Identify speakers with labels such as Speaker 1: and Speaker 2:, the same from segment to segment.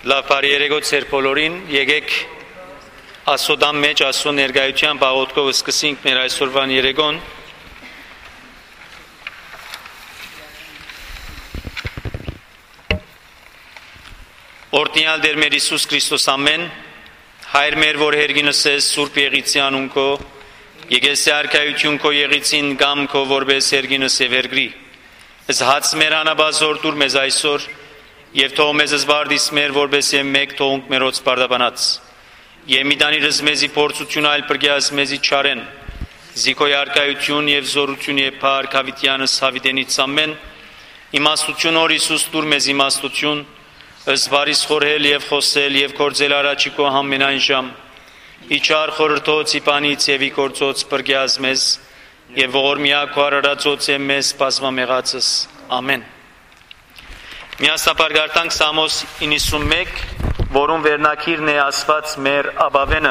Speaker 1: Լավ բարի երեկո ձեր բոլորին, եկեք Աստծոդան մեջ Աստծո ներկայության բաղոթքով սկսենք մեր այսօրվան երեկոն։ Օրհնյալ Տեր մեր Հիսուս Քրիստոս ամեն, Հայր մեր, որ հերգինս ես Սուրբ Եղիցի անուն քո, եկեսի արքայություն քո եղիցին կամ քո որպես հերգինս եւ հերգրի։ Ես հաց մեր անաբազոր դուր մեզ այսօր եւ թող մեզ զվարդիս մեր որպես եւ մեկ թողունք մերոց բարդաբանած։ Եվ մի դանիրս մեզի փորձություն այլ բրգյաս մեզի չարեն։ Զիքոյ արքայություն եւ զորություն եւ փառք հավիտյանս հավիտենից ամեն։ Իմաստություն օր Հիսուս դուր մեզ իմաստություն, զվարիս խորհել եւ խոսել եւ կործել առաջի քո ամենայն ժամ։ Իչար խորհրդոց իպանից եւ իգործոց բրգյաս մեզ եւ ողորմյա քո արարածոց եմ մեզ բազմամեղածս։ Ամեն։ Միասնապար գարտանք Սամոս 91, որում վերնակիրն է ասված մեր աբավենը։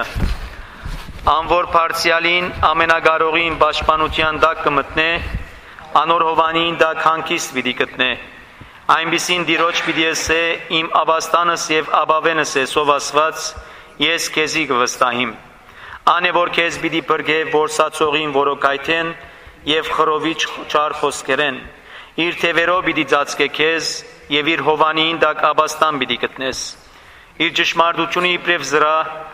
Speaker 1: Անոր բարձյալին ամենագարողին պաշտպանության տակ կմտնե, անոր հովանին տակ հանգիստ պիտի գտնե։ Այնպիսին դիրոջ պիտի եսե իմ աբաստանս եւ աբավենս է սովասված, ես քեզի կվստահիմ։ Ան է որ քեզ պիտի բրգե որսացողին որոկայթեն եւ խռովիչ չար խոսքերեն։ Իր թևերով պիտի ծածկե քեզ եւ իր հովանին տակ աբաստան պիտի գտնես։ Իր ճշմարտությունը իբրև զրա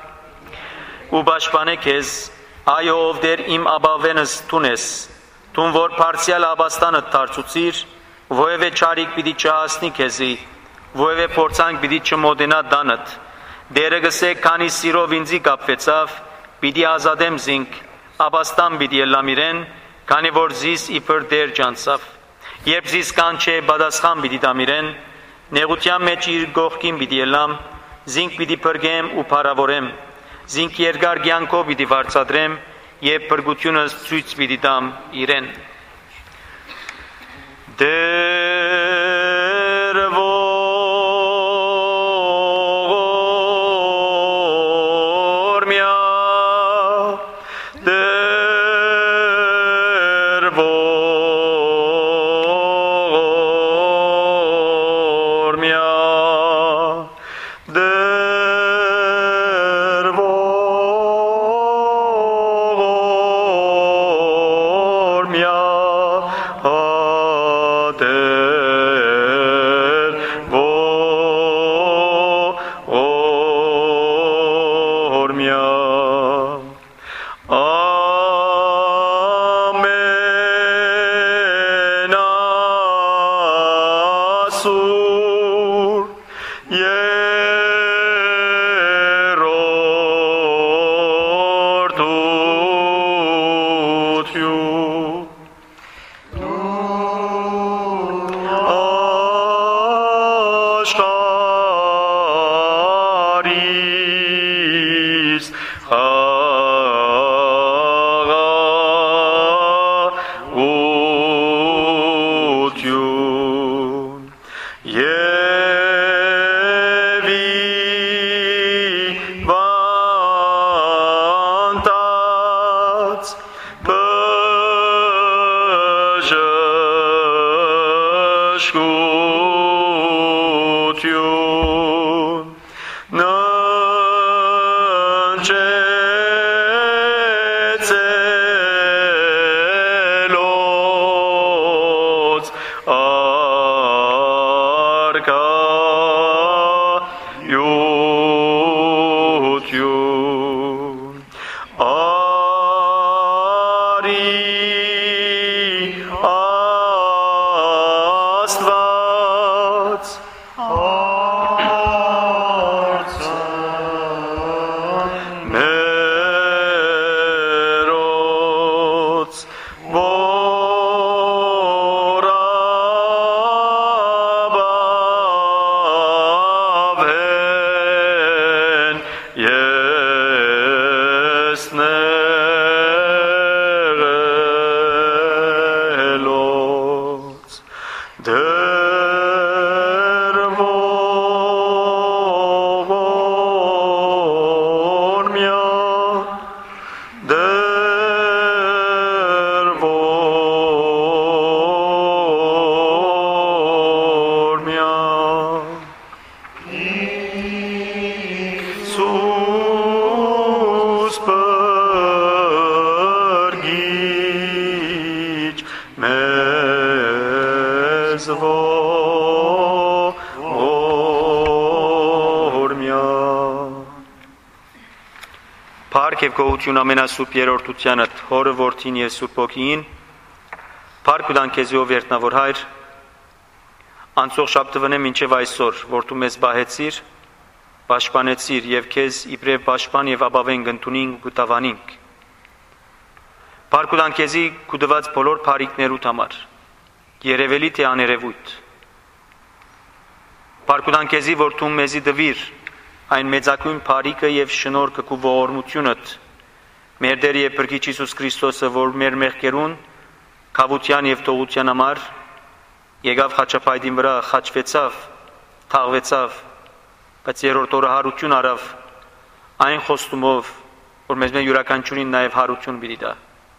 Speaker 1: ու պաշտպանե քեզ, այո ով դեր իմ աբավենս տունես, տուն որ բարձյալ աբաստանը դարձուցիր, ովևէ չարիք պիտի չհասնի քեզի, ովևէ փորձանք պիտի չմոտենա դանդ։ Դերը գսե քանի սիրով ինձի կապվեցավ, պիտի ազատեմ զինք, աբաստան պիտի ելամիրեն, քանի որ զիս իբր դեր ջանցավ։ Երբ զիս կանչե բադասխան պիտի դամիրեն, նեղության մեջ իր գողքին պիտի ելամ, զինք պիտի բրգեմ ու փառավորեմ, զինք երկար կյանքով պիտի վարձատրեմ եւ բրգությունս ցույց պիտի տամ իրեն։ Դեր ողորմյա, դեր ողորմյա, դեր ողորմյա, մեզ ողորմյա։ Փառք եւ գոհություն ամենասուրբ երրորդությանդ Հորը, Որդին եւ Սուրբ Հոգին։ Փառք ու դանքեզի ով երտնավոր Հայր, անցող շաբթվնե մինչև այսօր, որ դու մեզ բահեցիր, պաշտպանեցիր եւ քեզ իբրև պաշտպան եւ ապավեն գտնունինք ու տավանինք։ Փառք ու դանքեզի քու դված բոլոր փառիկներուդ համար, երևելի թե աներևույթ։ Փառք ու դանքեզի, որ դու մեզի դվիր այն մեծակույն փառիկը եւ շնորհքը քու ողորմությունդ մեր Տեր եւ Փրկիչ Հիսուս Քրիստոսը, որ մեր մեղքերուն քավության եւ տողության համար եկավ խաչապայտին վրա, խաչվեցավ, թաղվեցավ, բայց երրորդ օրը հարություն արավ այն խոստումով, որ մեզ մեր յուրաքանչյուրին նաեւ հարություն պիտի տա։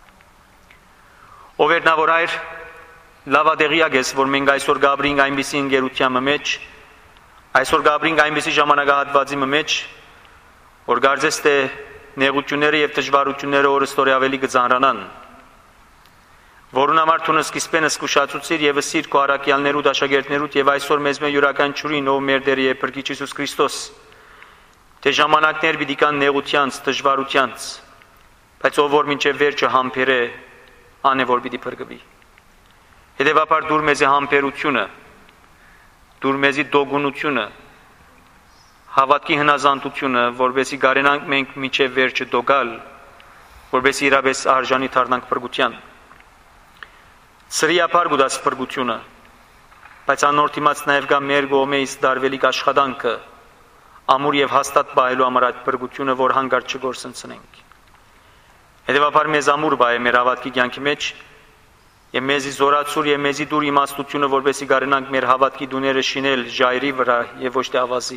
Speaker 1: Ով երնավոր Հայր, լավադեղյակ ես, որ մենք այսօր գաբրինք այնպիսի ընկերության մեջ, այսօր գաբրինք այնպիսի ժամանակահատվածի մեջ, որ կարծես թե նեղությունները եւ դժվարությունները օրստորի ավելի կծանրանան, որուն համար դու սկիզբեն զգուշացուցիր եւ ըսիր քո առաքյալներուդ, աշակերտներուդ եւ այսօր մեզ մեր յուրաքանչյուրին ով մեր Տեր եւ Փրկիչ Հիսուս Քրիստոս, թե ժամանակներ պիտի կան նեղությանց, դժվարությանց, բայց ով որ մինչեւ վերջը համբերե, անե որ պիտի փրկվի։ Հետևաբար դուր մեզի համբերությունը, դուր մեզի դոգունությունը, հավատքի հնազանդությունը, որովհետեւ գարենանք մենք մինչեւ վերջը դոգալ, որովհետեւ իրապես արժանի դառնանք փրկության։ Սրիապար գուդաց փրկությունը, բայց անոր դիմաց նաև կա մեր գոմեից դարվելիք աշխատանքը, ամուր եւ հաստատ բայելու համար այդ փրկությունը, որ հանգարտ չգործընծնենք։ Հետևաբար մեզ ամուր բայ է մեր հավատքի կյանքի մեջ եւ մեզի զորացուր եւ մեզի դուր իմաստությունը, որովհետեւ գարենանք մեր հավատքի դուները շինել ժայռի վրա եւ ոչ թե ավազի։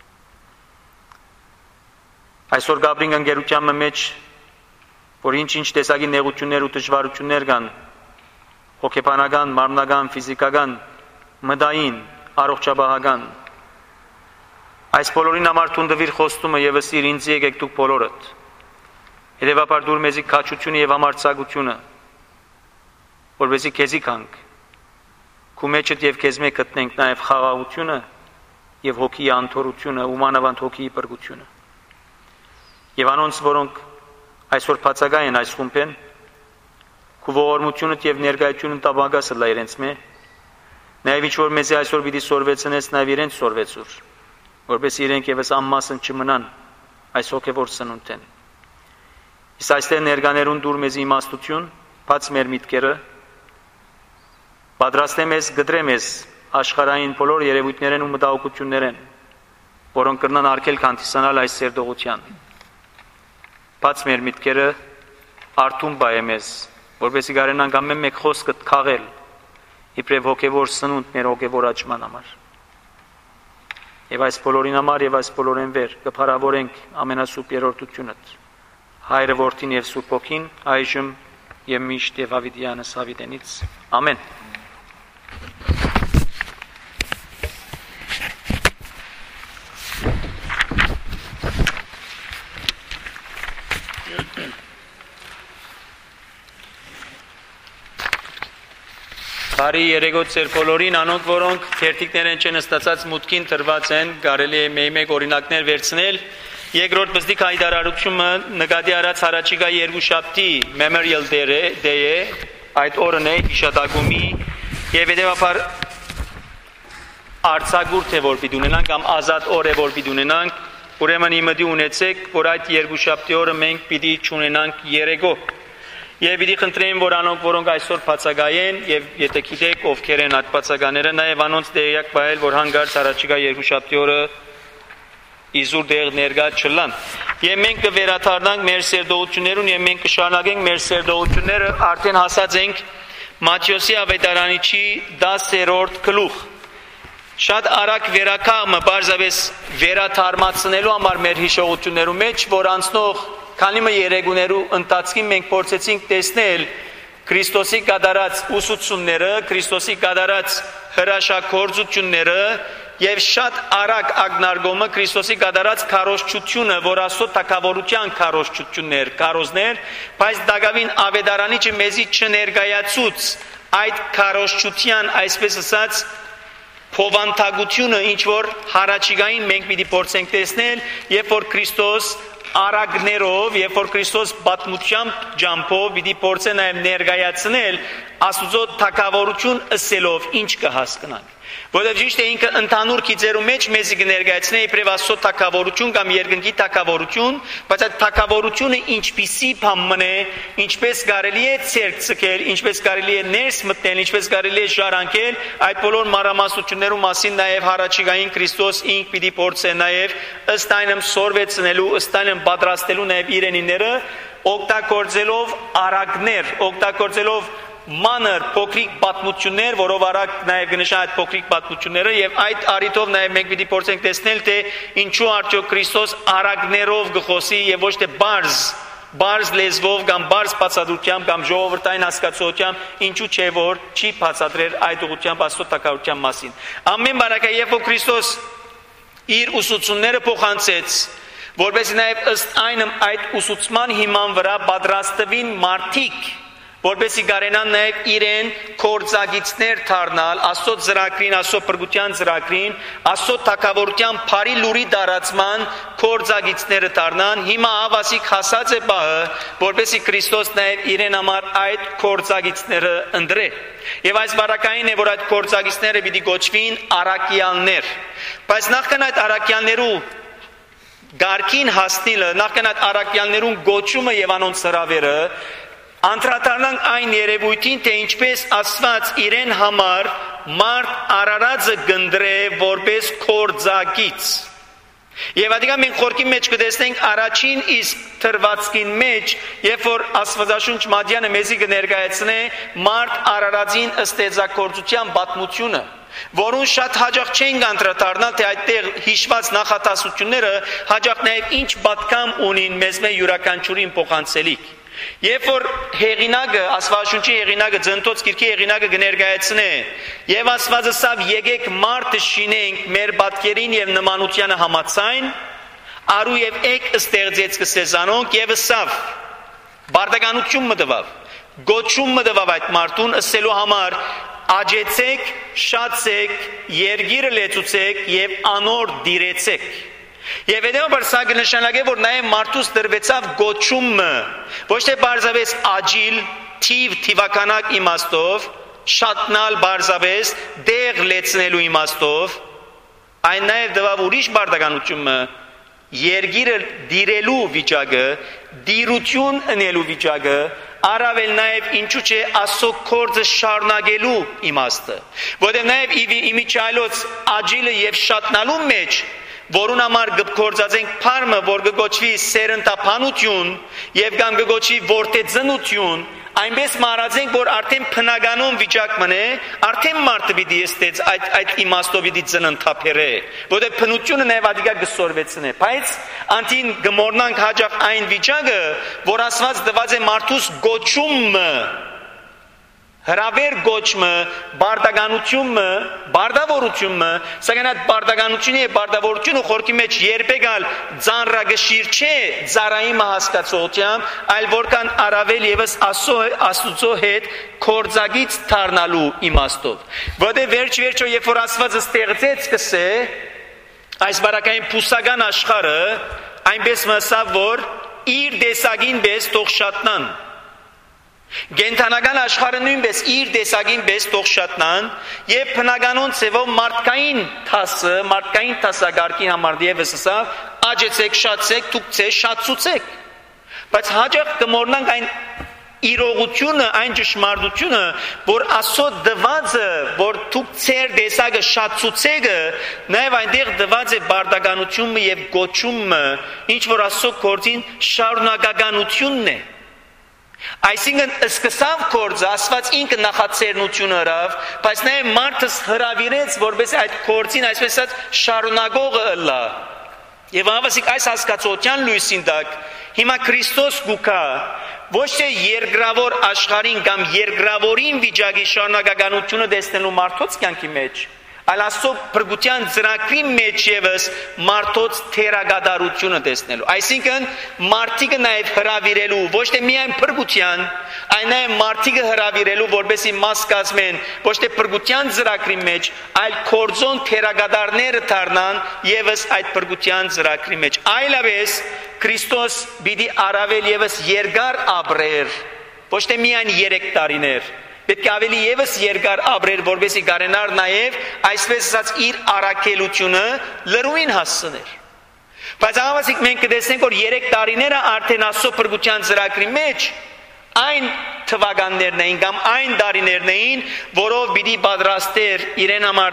Speaker 1: Այսօր գաբրինք ընկերության մեջ, որ ինչ-ինչ տեսակի նեղություններ ու դժվարություններ կան, հոգեբանական, մարմնական, ֆիզիկական, մտային, առողջապահական։ Այս բոլորին համար տունդվիր խոստումը եւ ըսիր ինձ եկեք դուք բոլորդ։ Հետևաբար դուր մեզի քաչությունը եւ համարձակությունը, որովհետեւ քեզի կանք, քու մեջդ եւ քեզ մեկ գտնենք նաեւ խաղաղությունը եւ հոգի անթորությունը, ումանավանդ հոգիի բրգությունը։ Եվ անոնց, որոնք այսօր բացակայ են այս խումբեն, քու ողորմությունդ եւ ներկայությունդ տաբագասը լա իրենց մե, նաեւ ինչ որ մեզի այսօր պիտի սորվեցնես, նաեւ իրենց սորվեցուր, որպես իրենք եւս անմասն չմնան այս հոգեվոր սնունդեն։ Իսկ այստեղ ներկաներուն դուր մեզի իմաստություն, բաց մեր միտքերը, պատրաստե մեզ, գդրե մեզ աշխարհային բոլոր երևույթներեն ու մտահոգություններեն, որոնք կրնան արգելք հանդիսանալ այս սերդողության։ Բաց մեր միտքերը, արթուն բայ է մեզ, որպեսզի կարենանք ամեն մեկ խոսքը քաղել, իբրև հոգևոր սնունդ մեր հոգևոր աճման համար։ Եվ այս բոլորին համար եւ այս բոլորեն վեր կփառավորենք ամենասուրբ երրորդությունդ, Հայրը, Որդին եւ Սուրբ Հոգին, այժմ եւ միշտ եւ ավիդյանս ավիդենից։ Ամեն։ Բարի երեգոտ ծեր բոլորին, անոնք որոնք թերթիկներ են չեն ստացած մուտքին տրված են, կարելի է մեկ օրինակներ վերցնել։ Երկրորդ բզդիկ հայտարարությունը նկատի առած հարաճիգա երկուշաբթի Memorial Day է, այդ օրն է հիշատակումի եւ հետեւաբար արձակուրդ է որ պիտի ունենանք կամ ազատ օր է որ պիտի ունենանք, ուրեմն իմդի ունեցեք, որ այդ երկուշաբթի օրը մենք պիտի չունենանք երեգո։ Եվ պիտի խնդրեմ, որ անոնք, որոնք այսօր բացակայեն, եւ եթե գիտեք ովքեր են այդ բացակաները, նաեւ անոնց տեղյակ բայել, որ հանգարց առաջիկա երկուշաբթի օրը իզուր դեղ ներկա չլան։ Եվ մենք կվերադառնանք մեր սերդողություններուն եւ մենք կշարունակենք մեր սերդողությունները, արդեն հասած ենք Մատթեոսի ավետարանիչի 10-րդ գլուխ։ Շատ արագ վերականգնը բարձրապես վերաթարմացնելու համար մեր հիշողություններու մեջ, որ անցնող քանի մը երեգուներու ընթացքին մենք փորձեցինք տեսնել Քրիստոսի կատարած ուսուցումները, Քրիստոսի կատարած հրաշագործությունները եւ շատ արագ ակնարկումը Քրիստոսի կատարած քարոզչությունը, որ Աստծո թագավորության քարոզչություններ, քարոզներ, բայց դակավին ավետարանիչը մեզի չներկայացուց այդ քարոզչության, այսպես ասած, փոխանցությունը ինչ որ հարաճիգային մենք պիտի փորձենք տեսնել, երբ որ Քրիստոս արագներով, երբ որ Քրիստոս պատմությամբ ջամփով պիտի փորձե նաև ներկայացնել Աստծո թագավորություն ըսելով ինչ կհասկանանք։ Որովհետև ճիշտ է ինքը ընդհանուր գիծերու մեջ մեզ կներկայացնի իբրև Աստծո թագավորություն կամ երկնքի թագավորություն, բայց այդ թագավորությունը ինչպիսի բան է, ինչպես կարելի է ցերկ ցկել, ինչպես կարելի է ներս մտնել, ինչպես կարելի է ժառանգել, այդ բոլոր մանրամասնություններու մասին նաև հարաճիգային Քրիստոս ինք պիտի փորձե նաև ըստ այնմ սորվեցնելու, ըստ այնմ պատրաստելու նաև իրենիները, օգտագործելով արագներ, օգտագործելով մանր փոքրիկ պատմություններ, որով արագ նաև գնշա այդ փոքրիկ պատմությունները եւ այդ առիթով նաև մենք պիտի փորձենք տեսնել թե ինչու արդյոք Քրիստոս արագներով գխոսի եւ ոչ թե բարձ լեզվով կամ բարձ բացատրությամբ կամ ժողովրդային հասկացությամբ, ինչու չէ որ չի բացատրել այդ ուղղությամբ Աստծո տակարության մասին։ Ամեն բարակա երբ որ Քրիստոս իր ուսուցումները փոխանցեց, որովհետեւ նաև ըստ այնմ այդ ուսուցման հիման վրա պատրաստվին մարդիկ, որպեսզի կարենան նաև իրեն կորձագիցներ դառնալ Աստծո ծրագրին, Աստծո փրկության ծրագրին, Աստծո թագավորության բարի լուրի դարածման կորձագիցները դառնան։ Հիմա ավասիկ հասած է բահը, որպեսզի Քրիստոս նաև իրեն համար այդ կորձագիցները ընտրե։ Եվ այս բարակային է, որ այդ կորձագիցները պիտի գոչվին առաքյալներ։ Բայց նախքան այդ առաքյալներու գարքին հասնելը, նախքան այդ առաքյալներուն գոչումը եւ անոնց հրավերը անդրադառնանք այն երևույթին, թե ինչպես Աստված իրեն համար մարդ Արարածը գնդրե որպես կորձագիծ։ Եվ adică մենք խորքի մեջ կտեսնենք առաջին իսկ թրվածքին մեջ, երբ որ Աստվածաշունչ Մատյանը մեզի կներկայացնե մարդ Արարածին ըստեծակործության պատմությունը, որուն շատ հաջող չենք անդրադառնալ, թե այդտեղ հիշված նախատասությունները հաջող նաև ինչ պատկամ ունին մեզ մեր յուրաքանչյուրին փոխանցելիք։ Երբ որ հեղինակը, Աստվածաշունչի հեղինակը, Ծննդոց գիրքի հեղինակը կներկայացնե, եւ Աստվածը ասավ եկեք մարդը շինենք մեր պատկերին եւ նմանությանը համաձայն, արու եւ եք ստեղծեց կսեզանոնք եւ ասավ բարդականություն մտավ, գոչում մտավ այդ մարդուն ասելու համար աջեցեք, շացեք, երգիրը լեցուցեք եւ անոր դիրեցեք։ Եվ հետևաբար սա կնշանակե, որ նաև մարդուց դրվեցավ գոչումը, ոչ թե բարձավես աջիլ, թիվականակ իմաստով, շատնալ բարձավես, դեղ լեցնելու իմաստով, այն նաև դվավ ուրիշ բարդականությունը, երգիրը դիրելու վիճակը, դիրություն ընելու վիճակը, առավել նաև ինչու չէ Աստծո գործը շարունակելու իմաստը, որտեղ նաև իմիջայլոց աջիլը եւ շատնալու մեջ որուն համար գործածենք փարմը, որ կգոչվի սերնդափանություն եւ կամ կգոչվի որդեծնություն, այնպես մարածենք, որ արդեն փնագանոն վիճակ մնե, արդեն մարդը պիտի ստեց այդ իմաստով պիտի ծննդափերե, որտեղ փնությունը նաև ադիգա գսորվեցնե, բայց անտին գմորնանք հաջող այն վիճակը, որ Աստված տված է մարդուս գոչումը, հրավեր գոչումը, բարդականությունը, բարդավորությունը, սակայն այդ բարդականությունը եւ բարդավորությունը խորքի մեջ երբեկալ ծանրագշիր չէ ծառային հասկացողությամբ, այլ որքան առավել եւս Աստծո հետ կորձագից դառնալու իմաստով։ Որտեղ վերջ-վերջո երբ որ Աստվածը ստեղծեց կսե, այս բարակային փուսական աշխարհը այնպես մսավ, որ իր տեսագին պես թող շատնան։ Գենթանական աշխարհը նույնպես իր տեսակին պես թող շատնան եւ բնականոն ծևով մարդկային տասագարկի համար եւս ասավ աջեցեք, շացեք, թուկցեք, շացուցեք, բայց հաջող կմոռնանք այն իրողությունը, այն ճշմարտությունը, որ Աստծո դվածը, որ թուք ծեր տեսակը շացուցեկը, նաև այնտեղ դված է բարդականությունը եւ գոչումը, ինչ որ Աստծո գործին շարունակականությունն է։ Այսինքն սկսավ գործը, Աստված ինքը նախաձեռնություն հրավ, բայց նաև մարդս հրավիրեց, որպես այդ գործին այսպես ասած շարունակողը ըլլա։ Եվ հավասիկ այս հասկացության լույսին տակ հիմա Քրիստոս գուկա ոչ թե երկրավոր աշխարհին կամ երկրավորին վիճակի շարունակականությունը տեսնելու մարդոց կյանքի մեջ, այլ Աստծո փրկության ծրագրի մեջ եւս մարդոց թերագադարությունը տեսնելու։ Այսինքն մարդիկը նաև հրավիրելու ոչ թե միայն փրկության, այլ նաև մարդիկը հրավիրելու, որպեսզի մաս կազմեն ոչ թե փրկության ծրագրի մեջ, այլ կորձոն թերագադարները դառնան եւս այդ փրկության ծրագրի մեջ։ Այլապես Քրիստոս պիտի առավել եւս երկար ապրեր, ոչ թե միայն 3 տարիներ։ Պետք է ավելի եւս երկար ապրեր, որպեսզի կարենար նաև այսպես ասած իր առաքելությունը լրույն հասցներ։ Բայց ահավասիկ մենք կտեսնենք, որ 3 տարիները արդեն Աստծո փրկության ծրագրի մեջ այն թվականներն էին կամ այն տարիներն էին, որով պիտի պատրաստեր իրեն համար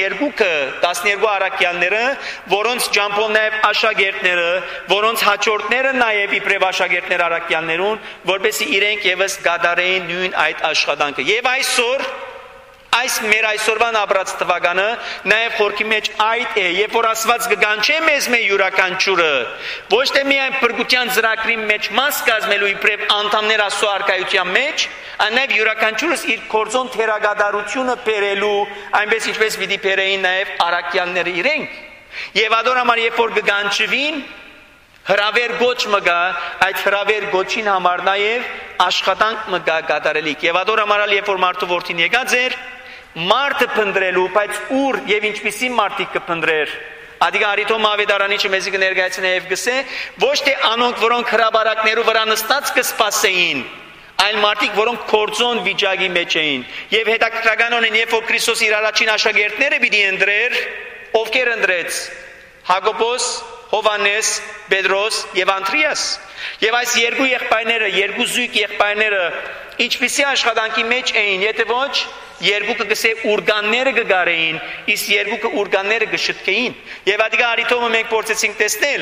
Speaker 1: 12 առաքյալները, որոնց ճամփով նաև աշակերտները, որոնց հաջորդները նաև իբրև աշակերտներ առաքյալներուն, որպեսզի իրենք եւս կատարեին նույն այդ աշխատանքը։ Եվ այսօր այս մեր այսօրվան ապրած թվականը նաև խորքի մեջ այդ է, երբ որ Աստված կգանչե մեզ մեր յուրաքանչյուրը, ոչ թե միայն փրկության ծրագրի մեջ մաս կազմելու իբրև անդամներ Աստծո արքայության մեջ, այլ նաև յուրաքանչյուրս իր կորձոն թերագադարությունը բերելու, այնպես ինչպես պիտի բերեին նաև առաքյալները իրենք։ Եվ ադոր համար երբ որ կգանչվին, հրավեր գոչ մը գա, այդ հրավեր գոչին համար նաև աշխատանք մը գա կատարելիք։ Եվ ադոր համար երբ որ մարդու որդին եկած էր, մարդը փնտրելու, բայց ուր եւ ինչպիսի մարդիկ կփնտրեր։ Ադիգա արիթոմ ավետարանիչը մեզի կներկայացնե եւ գսե, ոչ թե անոնք, որոնք հրաբարակներու վրա նստած կսպասեին, այլ մարդիկ, որոնք կորձոն վիճակի մեջ էին։ Եվ հետաքրքրական ունեն, երբ որ Քրիստոս իր առաջին աշակերտները պիտի ընտրեր, ովքեր ընտրեց։ Հակոբոս, Հովանես, Պետրոս եւ Անդրեաս։ Եւ այս երկու եղբայրները, երկու զույգ եղբայրները ինչպիսի աշխատանքի մեջ էին, եթե ոչ երկուքը գսե ուրգանները կգարեին, իսկ երկուքը ուրգանները կշտկեին։ Եվ ադիգա արիթոմը մենք փորձեցինք տեսնել,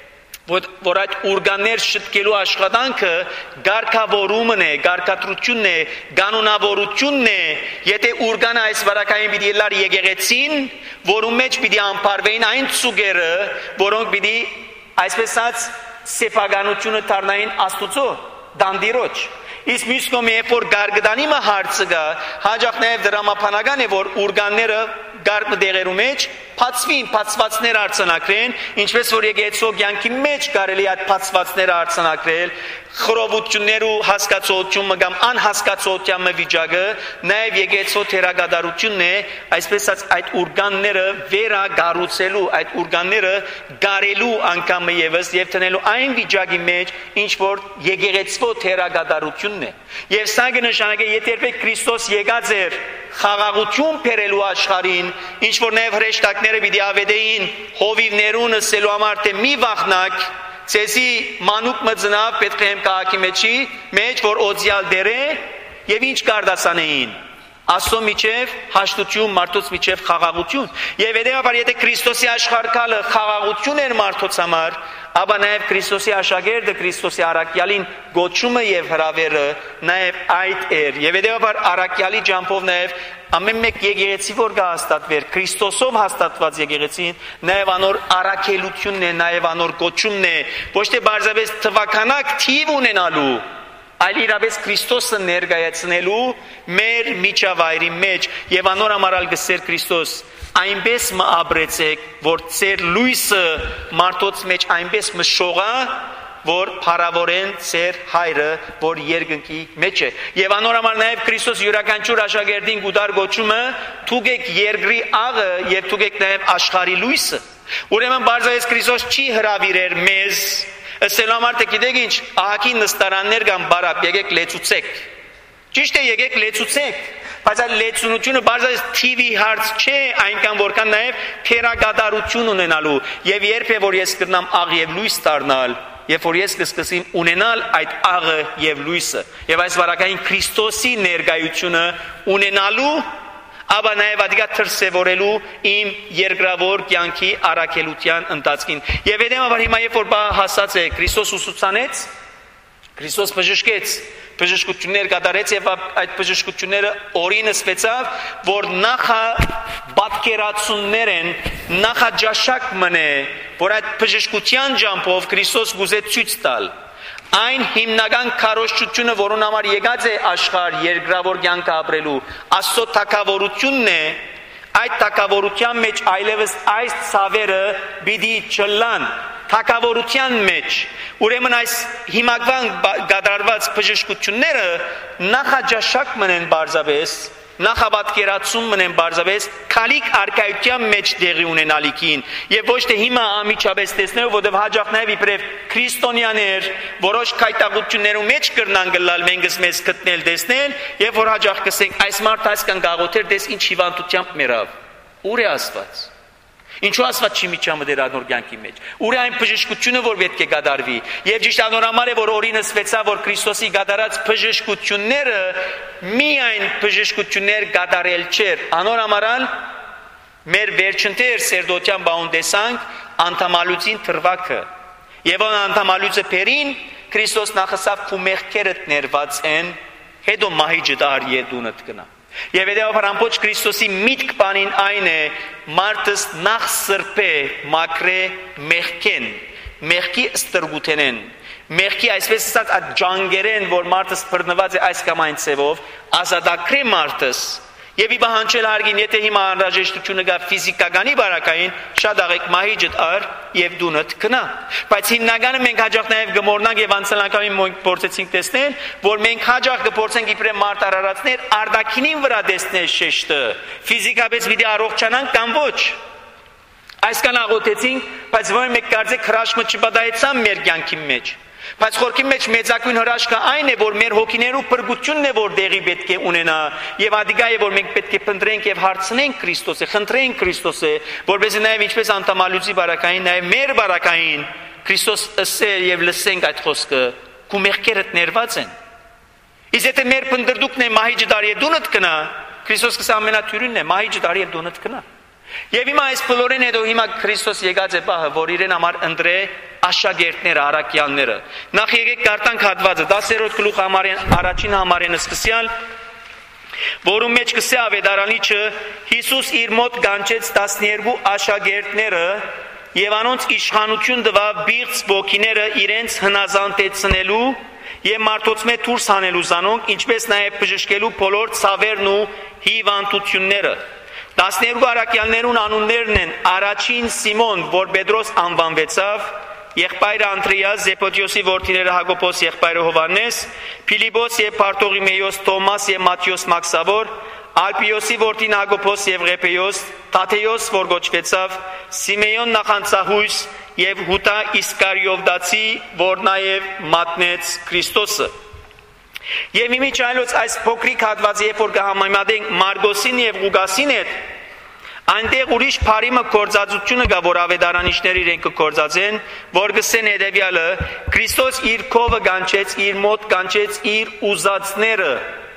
Speaker 1: որ այդ ուրգաններ շտկելու աշխատանքը գարկավորումն է, գարկատրությունն է, կանոնավորությունն է, եթե ուրգանը այս վարակային պիտի լար եկեղեցին, որում մեջ պիտի ամփարվեին այն ծուգերը, որոնք պիտի այսպես ասած սեփականությունը դառնային Աստուծո դանդիրոջ։ Իսկ մյուս կողմը երբ որ գարգդանիմը հարցը գա, հաջող նաև դրամապանական է, որ ուրգանները գարկը դեղերու մեջ փածվին, փածվածներ արձանագրեն, ինչպես որ եկեղեցու կյանքի մեջ կարելի է այդ փածվածները արձանագրել, խռովություններու հասկացողությունը կամ անհասկացողության վիճակը, նաև եկեղեցու թերագադարությունն է, այսպես ասած այդ ուրգանները վերագառուցելու, այդ ուրգանները գարելու անգամ եւս եւ տնելու այն վիճակի մեջ, ինչ որ եկեղեցու թերագադարությունն է։ Եվ սա կնշանակե, եթե երբեք Քրիստոս եկած էր խաղաղություն բերելու աշխարհին, ինչ որ նաև հրեշտակները պիտի ավետեին հովիվներուն ասելու համար, թե մի վախնակ, ցեսի մանուկ մծնավ Պետրեհեմ քաղաքի մեջ, որ օձյալ դեր է, եւ ինչ կարդասանեին։ Աստծո միջև հաշտություն, մարդոց միջև խաղաղություն։ Եվ հետեւաբար եթե Քրիստոսի աշխարհակալը խաղաղություն էր մարդոց համար, ապա նաև Քրիստոսի աշակերտը, Քրիստոսի առաքյալին գոչումը եւ հրավերը նաև այդ էր։ Եվ հետեւաբար առաքյալի ջամփով նաև ամեն մեկ եկեղեցի որ կա հաստատվեր, Քրիստոսով հաստատված եկեղեցին, նաև անոր առաքելությունն է, նաև անոր գոչումն է, ոչ թե բարձրապես թվականակ թիվ ունենալու, այլ իրապես Քրիստոսը ներկայացնելու մեր միջավայրի մեջ եւ անոր համարալ գսեր Քրիստոս այնպես մը ապրեցեք, որ ծեր լույսը մարդոց մեջ այնպես մը շողա, որ փառավորեն ծեր հայրը, որ երկնքի մեջ է։ Եվ անոր համար նաև Քրիստոս յուրաքանչյուր աշակերտին գուտար գոչումը «Թուգ եք երկրի աղը եւ թուգ եք նաև աշխարհի լույսը»։ Ուրեմն բարձրացած Քրիստոս չի հրավիրեր մեզ, ասել համար թե գիտեք ինչ, ահագի նստարաններ կամ բարապ, եկեք լեցուցեք։ Ճիշտ է, եկեք լեցուցեք, բայց այդ լեցունությունը բարձրացած թիվի հարց չէ, այնքան որքան նաև թերագադարություն ունենալու։ Եվ երբ է որ ես կրնամ աղ եւ լույս դառնալ, երբ որ ես կսկսեմ ունենալ այդ աղը եւ լույսը, եւ այս վարակային Քրիստոսի ներկայությունը ունենալու, ապա նաև ադիգա թրսևորելու իմ երկրավոր կյանքի առաքելության ընթացքին։ Եվ հետեւաբար հիմա երբ որ հասած է Քրիստոս ուսուցանեց, Քրիստոս բժշկեց, բժշկություններ կատարեց եւ այդ բժշկությունները օրինը ստեցավ, որ նախա պատկերացումներ են, նախաջաշակ մնե, որ այդ բժշկության ջամփով Քրիստոս գուզե ցույց տալ այն հիմնական քարոզչությունը, որոնց համար եկած է աշխարհ երկրավոր կյանք ապրելու, Աստծո թագավորությունն է, այդ թակավորության մեջ այլևս այս ցավերը պիտի չլան թակավորության մեջ ուրեմն այս հիմակվան գդարված բժշկությունները նախաճաշակ մնեն բարձավես նախաբատկերացում մնեն բարձավես քալիք արկայության մեջ դեղի ունենալիքին եւ ոչ թե հիմա ամիջապես տեսնելով որովհետեւ հաջող նաեւ իբրև քրիստոնյաներ որոշ քայտաղություններու մեջ կրնան գլալ մենքս մեզ գտնել տեսնել եւ որ հաջող կսենք այս մարդը այսքան գաղութեր դες ինչ հիվանդությամբ մեռավ ուր է Աստված Ինչու Աստված չի միջամը դեր անոր կյանքի մեջ։ Ուր է այն բժշկությունը, որ պետք է գադարվի։ Եվ ճիշտ անորամար է, որ օրինս վեցա, որ Քրիստոսի գադարած բժշկությունները միայն բժշկություններ գադարել չէր։ Անորամարալ մեր վերջնտեր սերդոթյան բաուն տեսանք անդամալուծին թրվակը։ Եվ on անդամալուծը պերին Քրիստոս նախասավ քու մեղքերդ ներված են, հետո մահիջը դար ետունդ կնա։ Եվ հետո ամբողջ Քրիստոսի միտք բանին այն է մարդս նախ սրբե մակրե մեղքեն մեղքի ստրգութենեն մեղքի այսպես ասած այդ ջանգերեն որ մարդս բռնված է այս կամ այն ցևով ազատագրե մարդս Եվ իբա հանչել հարգին, եթե հիմա անհրաժեշտությունը գա ֆիզիկականի բարակային, շատ աղեք մահիջդ ար եւ դունդ կնա։ Բայց հիմնականը մենք հաջող նաեւ գմորնանք եւ անցյալ անգամին մենք փորձեցինք տեսնել, որ մենք հաջող կփորձենք իբրե մարդ արարածներ արտաքինին վրա տեսնել շեշտը։ Ֆիզիկապես պիտի առողջանանք կամ ոչ։ Այսքան աղոթեցինք, բայց ո՞ր մեկ կարծեք հրաշքը չբադայեցան մեր կյանքի մեջ։ Բայց խորքի մեջ մեծակույն հրաշքը այն է, որ մեր հոգիներու փրկությունն է, որ դեղի պետք է ունենա, եւ ադիգա է, որ մենք պետք է փնտրենք եւ հարցնենք Քրիստոսը, խնդրենք Քրիստոսը, որովհետեւ նաեւ ինչպես անտամալուծի բարակային, նաեւ մեր բարակային Քրիստոս ըսե եւ լսենք այդ խոսքը, քու մեղքերդ ներված են։ Իսկ եթե մեր փնդրդուկն է մահիջը դարի դունդ կնա, Քրիստոս կսա ամենաթյուրինն է, մահիջը դարի դունդ կնա։ Եվ հիմա այս բոլորին հետո հիմա Քրիստոս եկած է պահը, որ իրեն համար ընտրե աշակերտները, առաքյալները։ Նախ եկեք կարդանք հատվածը 10-րդ գլուխ համարեն առաջին համարեն սկսյալ, որում մեջ կսե ավետարանիչը Հիսուս իր մոտ գանչեց 12 աշակերտները եւ անոնց իշխանություն տվավ բիղծ ոգիները իրենց հնազանդեցնելու եւ մարդոց մեջ դուրս հանելու զանոնք, ինչպես նաեւ բժշկելու բոլոր ցավերն ու հիվանդությունները։ 12 առաքյալներուն անուններն են առաջին Սիմոն, որ Պետրոս անվանվեցավ, եղբայրը Անդրեաս, Զեբեդեոսի որդիները Հակոբոս, եղբայրը Հովհաննես, Փիլիպոս եւ Բարտողիմեոս, Թոմաս եւ Մատթեոս Մաքսավոր, Ալփիոսի որդին Հակոբոս եւ Ղեփեոս, Թադեոս, որ գոչվեցավ, Սիմեոն նախանցահույս եւ Հուդա Իսկարիովտացի, որ նաեւ մատնեց Քրիստոսը։ Եվ իմիջայլոց այս փոքրիկ հատվածը, երբ որ կհամեմատենք Մարգոսին եւ Ղուկասին հետ, այնտեղ ուրիշ բարիմը կործածությունը կա, որ ավետարանիչները իրենք կործածեն, որ գսեն հետևյալը, Քրիստոս իր քովը կանչեց, իր մոտ կանչեց իր ուզածները։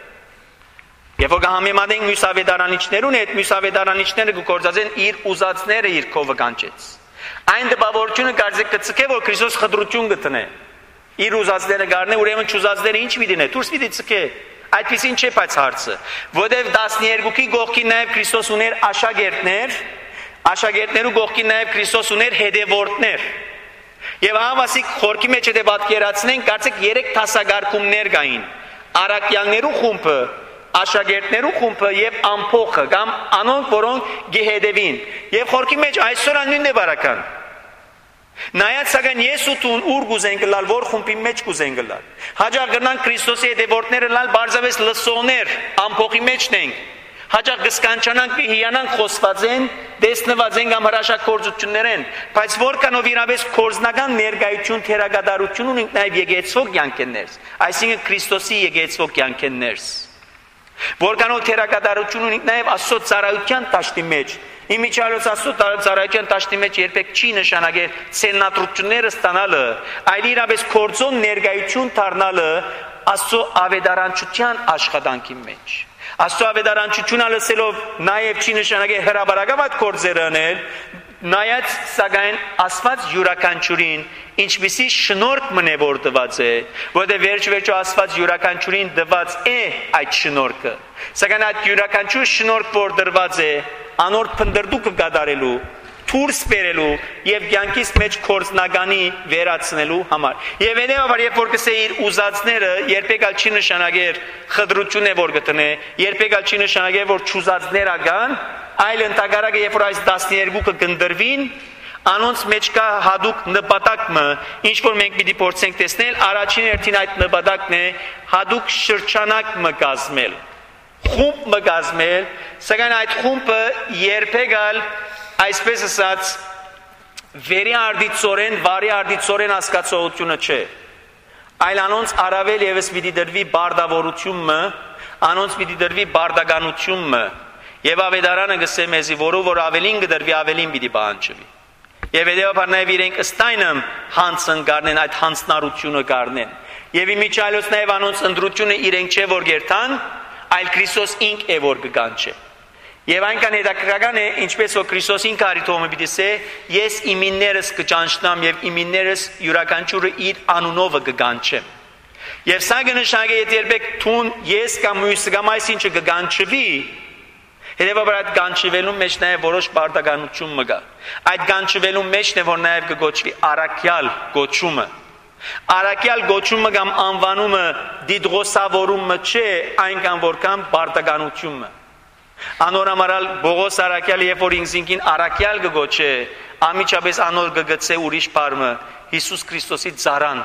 Speaker 1: Երբ որ կհամեմատենք մյուս ավետարանիչներուն հետ, մյուս ավետարանիչները կործածեն իր ուզածները իր քովը կանչեց։ Այն դպավորությունը կարծեք կծկե, որ Քրիստոս խտրություն գտնե։ Իր ուզածները գարնե, ուրեմն չուզածները ինչ պիտի դուրս պիտի ցկե։ Այդպեսին չէ բայց հարցը, որտեվ 12-ի գողքին նաև Քրիստոս ուներ աշակերտներ, աշակերտներու գողքին նաև Քրիստոս ուներ հետևորդներ։ Եվ համասիկ խորքի մեջ եթե պատկերացնենք, կարծեք 3 դասակարգումներ կային. առաքյալներու խումբը, աշակերտներու խումբը եւ ամփոխը կամ անոնք, որոնք գեհեդևին։ Եվ խորքի մեջ այսօր նույնն է բարական։ Նայած սակայն ես ու տուն ուր գուզենք լալ, որ խումբի մեջ գուզենք լալ։ Հաջող գնանք Քրիստոսի հետևորդները լալ բարձավես լսողներ, ամփոխի մեջն ենք։ Հաջող գսկանչանանք հիանանք խոսված են, տեսնված են կամ հրաշագործություններ են, բայց որքանով իրավես կորզնական ներկայություն, թերագադարություն ունենք նաև եկեղեցվող կյանքերներս, այսինքն Քրիստոսի եկեղեցվող կյանքերներս։ Որքանով թերագադարություն ունենք նաև Աստծո ծառայության տաշտի մեջ։ Իմիջիալոց Աստծո ծառայության տաշտի մեջ երբեք չի նշանակել ցեննատրությունները ստանալը, այլ իրավես կորձոն ներկայություն դառնալը Աստծո ավետարանչության աշխատանքի մեջ։ Աստծո ավետարանչությունը լսելով նաև չի նշանակել հրաբարակավատ կորձեր անել, նայած սակայն Աստված յուրաքանչյուրին ինչպիսի շնորհք մնե որ տված է, որտեղ վերջ-վերջո Աստված յուրաքանչյուրին տված է այդ շնորհքը։ Սակայն այդ յուրաքանչյուր շնորհք որ դրված է, անոր փնդրդուկը կատարելու, դուրս բերելու եւ կյանքից մեջ կորձնականի վերացնելու համար։ Եվ հետեւաբար երբ որ կսե իր ուզածները, երբեք ալ չի նշանակեր խտրություն է որ գտնե, երբեք ալ չի նշանակեր որ չուզածներ ագան, այլ ընդհանրակը երբ որ այս 12-ը կնդրվին, անոնց մեջ կա հadoop նպատակը, ինչ որ մենք պիտի փորձենք տեսնել, առաջին հերթին այդ նպատակն է հadoop շրջանակը կազմել, խումբ կազմել, սակայն այդ խումբը երբեք այսպես ասած վերի արդիծորեն, վարի արդիծորեն հասկացողությունը չէ, այլ անոնց առավել եւս պիտի դրվի բարդավորությունը, անոնց պիտի դրվի բարդականությունը, եւ ավետարանը գսե մեզի, որ ավելին կդրվի, ավելին պիտի բանջվի։ Եվ հետևաբար նաև իրենք ըստայնը հանցն կառնեն, այդ հանցնարությունը կառնեն։ Եվ իմիջիայլոց նաև անոնց ընդրությունը իրենք չէ որ գերտան, այլ Քրիստոս ինք է որ կգանչե։ Եվ այնքան հետաքրքրական է, ինչպես որ Քրիստոս ինքը արիթոմը պիտի ասե, ես իմիններս կճանչնամ եւ իմիններս յուրաքանչյուրը իր անունովը կգանչեմ։ Եվ սա կնշանակի եթե երբեք թուն ես կամ մյուսը կամ այսինչը կգանչվի, հետևաբար այդ գանչվելու մեջ նաև որոշ բարդականություն մգա։ Այդ գանչվելու մեջն է որ նաև կգոչվի առաքյալ գոչումը։ Առաքյալ գոչումը կամ անվանումը դիդրոսավորումը չէ, այնքան որքան բարդականությունը։ Անորամարալ Բողոս առաքյալը երբ որ ինքնին առաքյալ կգոչե, ամիջապես անոր կգծե ուրիշ բառը Հիսուս Քրիստոսի ծառան։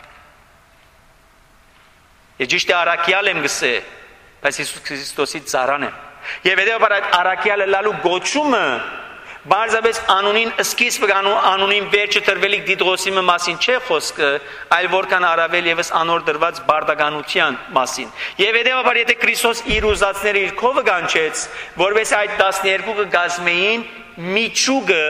Speaker 1: Ես ճիշտ է առաքյալ եմ գսե, բայց Հիսուս Քրիստոսի ծառան է։ Եվ հետևաբար այդ առաքյալը լալու գոչումը բարձրապես անունին սկիզբը անունին վերջը տրվելիք դիդրոսիմը մասին չէ խոսքը, այլ որքան առավել եւս անոր դրված բարդականության մասին։ Եվ հետևաբար եթե Քրիստոս իր ուզածները իր քովը գանչեց, որպես այդ 12-ը գազմեին միջուկը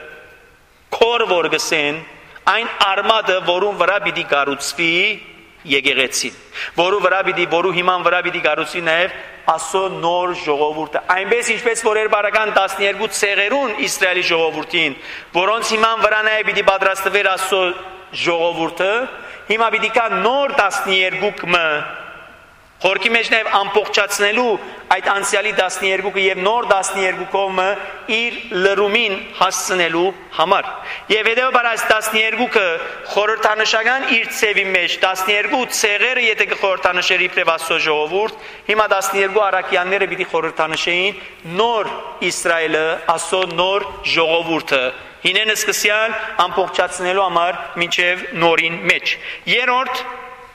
Speaker 1: քոր որ գսեն, այն արմատը, որում վրա պիտի կառուցվի եկեղեցին, որու հիման վրա պիտի կառուցվի նաև Աստծո նոր ժողովուրդը, այնպես ինչպես որ էր բարական 12 ցեղերուն Իսրայելի ժողովրդին, որոնց հիման վրա նաև պիտի պատրաստվեր Աստծո ժողովուրդը, հիմա պիտի կա նոր 12-ը, խորքի մեջ նաև ամբողջացնելու այդ անցյալի 12-ը եւ նոր 12-ը իր լրումին հասցնելու համար։ Եվ հետևաբար այս 12-ը խորհրդանշական իր ցևի մեջ 12 ցեղերը եթե կխորհրդանշեր իբրև Աստծո ժողովուրդ, հիմա 12 առաքյանները պիտի խորհրդանշեին նոր Իսրայելը, Աստծո նոր ժողովուրդը։ Հինեն սկսյալ ամբողջացնելու համար մինչև նորին մեջ։ Երրորդ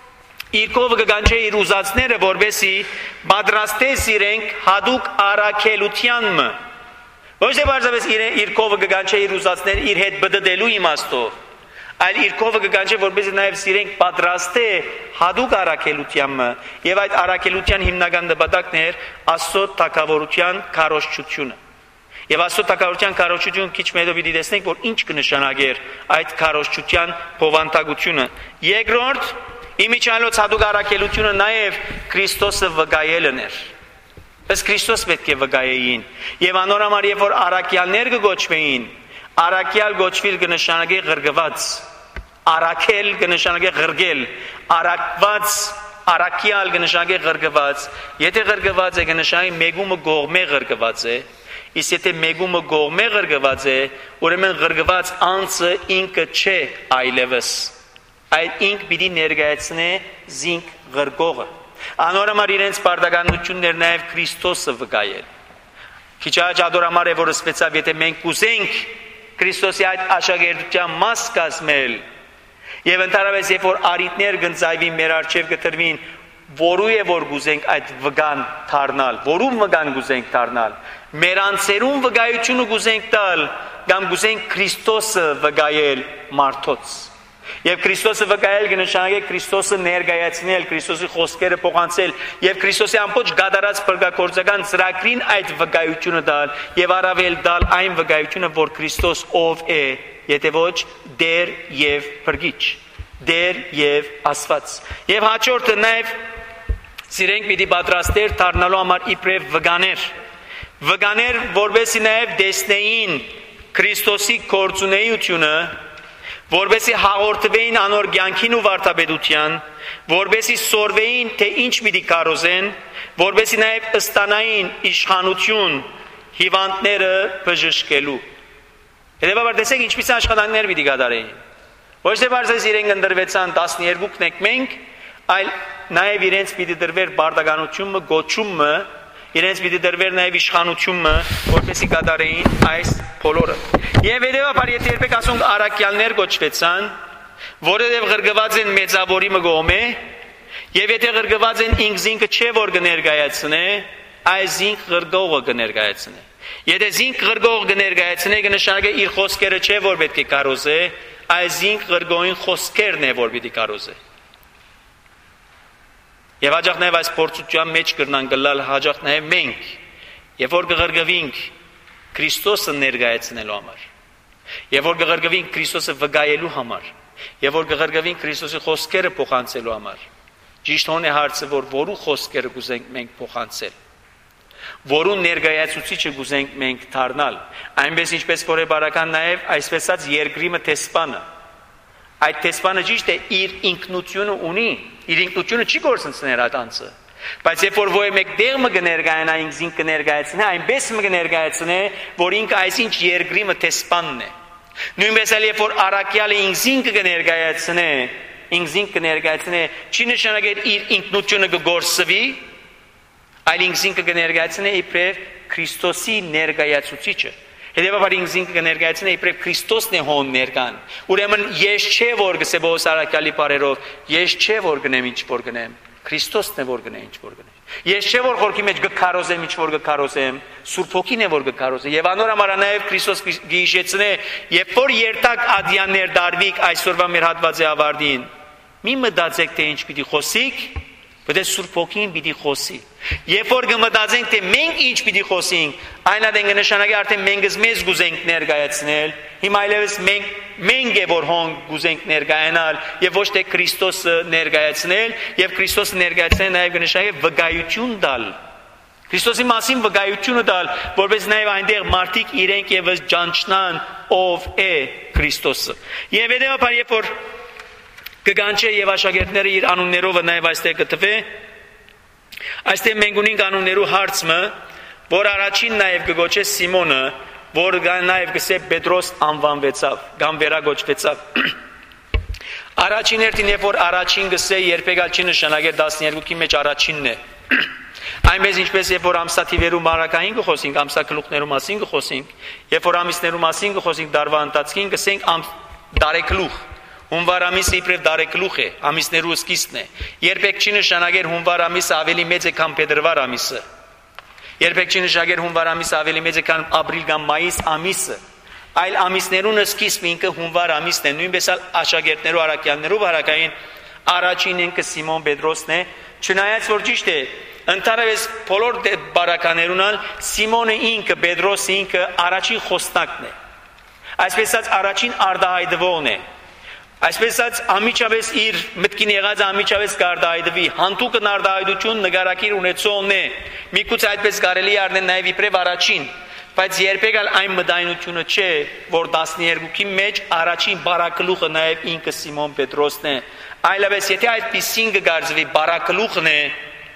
Speaker 1: իր կողը կգանչե իր ուզածները, որբեսի պատրաստես իրենք հadoop առաքելությանմը։ Ոչ թե բարձրապես իր կողը կգանչե իր ուզածները իր հետ բդդելու իմաստով, այլ իր կողը կգանչե, որբեսի նաև իրենք պատրաստե հadoop առաքելությանմը, եւ այդ առաքելության հիմնական նպատակն էր Աստծո թագավորության քարոզչությունը։ Եվ Աստծո թագավորության քարոզչությունը քիչ մեդով պիտի տեսնենք, որ ինչ կնշանակեր այդ քարոզչության բովանդակությունը։ Երկրորդ Իմիջիայլոց հadoop առաքելությունը նաև Քրիստոսը վկայելն էր։ Ըստ Քրիստոս պետք է վկայեին։ Եվ անորամար երբ որ առաքյալներ կգոչվեին, առաքյալ գոչվիլ կնշանակի ղրգված, առաքել կնշանակի ղրգել, առաքված, առաքյալ կնշանակի ղրգված։ Եթե ղրգված է կնշանակի մեգումը գողմե ղրգված է, իսկ եթե մեգումը գողմե ղրգված է, ուրեմն ղրգված անձը ինքը չէ այլևս։ Այդ ինք պիտի ներկայացնե զինք ղրգողը։ Անորամար իրենց բարդականություններ նաև Քրիստոսը վկայել։ Քիչ աջադորամար է որ սպեցավ եթե մենք կուզենք Քրիստոսի այդ աշակերտության մաս կազմել եւ ընդհանրապես երբ որ արիտներ գնձայվի մեր արչեւ կտրվին, որու է որ կուզենք այդ վկան դառնալ, որու վկան կուզենք դառնալ, մեր անձերուն վկայությունը կուզենք տալ կամ կուզենք Քրիստոսը վկայել մարդոց։ Եվ Քրիստոսը վկայել կնշանակի Քրիստոսը ներկայացնել, Քրիստոսի խոսքերը փոխանցել եւ Քրիստոսի ամբողջ գադարած փրկագործական ծրագրին այդ վկայությունը տալ եւ առավել տալ այն վկայությունը, որ Քրիստոս ով է, եթե ոչ Տեր եւ Փրկիչ, Տեր եւ Աստված։ Եվ հաջորդը նաեւ սիրենք պիտի պատրաստեր դառնալու համար իբրև վկաներ, որովհետեւ նաեւ դեսնեին Քրիստոսի գործունեությունը, որբեսի հաղորդվեին անոր կյանքին ու վարդապետության, որբեսի սորվեին թե ինչ պիտի կարոզեն, որբեսի նաև ստանային իշխանություն հիվանդները բժշկելու։ Հետևաբար տեսեք ինչպես աշխատանքներ պիտի կատարեին։ Ոչ թե բարձրացի իրենք ընդրվեցան 12-ն եք մենք, այլ նաև իրենց պիտի դրվեր բարդականությունը, գոչումը իրենց պիտի դրվեր նաև իշխանությունը, որպեսզի կատարեին այս բոլորը։ Եվ հետևաբար եթե երբեք ասում առաքյալներ կոչվեցան, որովհետև ղրգված են մեծավորի մգոմե, եւ եթե ղրգված են ինքզինքը չէ որ կներկայացնե, այս զինք ղրգողը կներկայացնե։ Եթե զինք ղրգող կներկայացնե, կնշանակե իր խոսքերը չէ որ պետք է կարոզե, այս զինք ղրգողին խոսքերն է որ պիտի կարոզե։ Եվ հաջող նաև այս փորձության մեջ կրնան գլալ հաջող նաև մենք, երբ որ կղրգվինք Քրիստոսը ներկայացնելու համար, երբ որ կղրգվինք Քրիստոսը վկայելու համար, երբ որ կղրգվինք Քրիստոսի խոսքերը փոխանցելու համար, ճիշտ հոն է հարցը, որ որու խոսքերը կուզենք մենք փոխանցել, որու ներկայացուցիչը կուզենք մենք դառնալ, այնպես ինչպես որ է բարական նաև այսպեսած երկրիմը տեսփանը, այդ տեսփանը ճիշտ է իր ինքնությունը ունի, իր ինքնությունը չի գործընծներ այդ անձը, բայց երբ որ ոյ մեկ դեղը կներկայանա ինքզին կներկայացնե, այնպես կներկայացնե, որ ինքը այսինչ երկրիմը տեսփանն է, նույնպես էլ երբ որ առաքյալը ինքզին կներկայացնե, չի նշանակե իր ինքնությունը կգործվի, այլ ինքզին կներկայացնե իբրև Քրիստոսի ներկայացուցիչը։ Հետևաբար ինքզին կներկայացնե իբրև Քրիստոսն է հոն ներկան։ Ուրեմն ես չէ որ գսե Պողոս առաքյալի բարերով, ես չէ որ գնեմ ինչ որ գնեմ, Քրիստոսն է որ գնե ինչ որ գնե։ Ես չէ որ խորքի մեջ կքարոզեմ ինչ որ կքարոզեմ, Սուրբ Հոգին է որ կքարոզե։ Եվ անոր համար նաև Քրիստոս գիժեցնե, երբ որ երթակ ադյաններ դարվիկ այսօրվա մեր հատվածի ավարտին, մի մտածեք թե ինչ պիտի խոսիկ, բայց Սուրբ Հոգին պիտի խոսի։ Երբ որ կմտածենք թե մենք ինչ պիտի խոսենք, այն ադեն կնշանակի արդեն մենք մեզ գուզենք ներկայացնել, հիմա այլևս մենք է որ հոն գուզենք ներկայանալ եւ ոչ թե Քրիստոսը ներկայացնել, եւ Քրիստոսը ներկայացնել նաեւ կնշանակի վկայություն տալ։ Քրիստոսի մասին վկայությունը տալ, որպես նաեւ այնտեղ մարդիկ իրենք եւս ճանչնան ով է Քրիստոսը։ Եվ հետեւաբար երբ որ կգանչե եւ աշակերտները իր անուններով նաեւ այստեղ կտվե, այստեղ մենք ունենք անուններու հարցը, որ առաջին նաեւ կգոչե Սիմոնը, որ նաեւ կսե Պետրոս անվանվեցավ, կամ վերագոչվեցավ։ Առաջին հերթին երբ որ առաջին կսե երբեք չի նշանակել 12-ի մեջ առաջինն է։ Այնպես ինչպես երբ որ ամսաթիվերու մարակային կխոսենք, ամսակլուխներու մասին կխոսենք, երբ որ ամիսներու մասին կխոսենք դարվա ընթացքին կսենք դարեկլուխ։ Հունվար ամիսը իբրև դարեկլուխ է, ամիսներու սկիզբն է։ Երբեք չի նշանակել հունվար ամիսը ավելի մեծ է քան փետրվար ամիսը։ Երբեք չի նշանակել հունվար ամիսը ավելի մեծ է քան ապրիլ կամ մայիս ամիսը։ Այլ ամիսներուն սկիզբը ինքը հունվար ամիսն է, նույնպես էլ աշակերտներու առաքյալներու բարակային առաջին ինքը Սիմոն Պետրոսն է, չնայած որ ճիշտ է, ընդհանրապես բոլոր բարականերունալ Սիմոնը ինքը Պետրոսը ինքը առաջին խոսնակն է։ Այսպես ասած առաջին արտահայտվողն է։ Այսպես ասած ամիջապես իր մտքին եղած ամիջապես կարտահայտվի, հանդուկն արտահայտություն նկարակիր ունեցողն է։ Միգուցե այդպես կարելի է առնել նաև իբրև առաջին, բայց երբեք այն մտայնությունը չէ, որ 12-ի մեջ առաջին բարակլուխը նաև ինքը Սիմոն Պետրոսն է։ Այլապես եթե այդպիսին կգարձվի բարակլուխն է,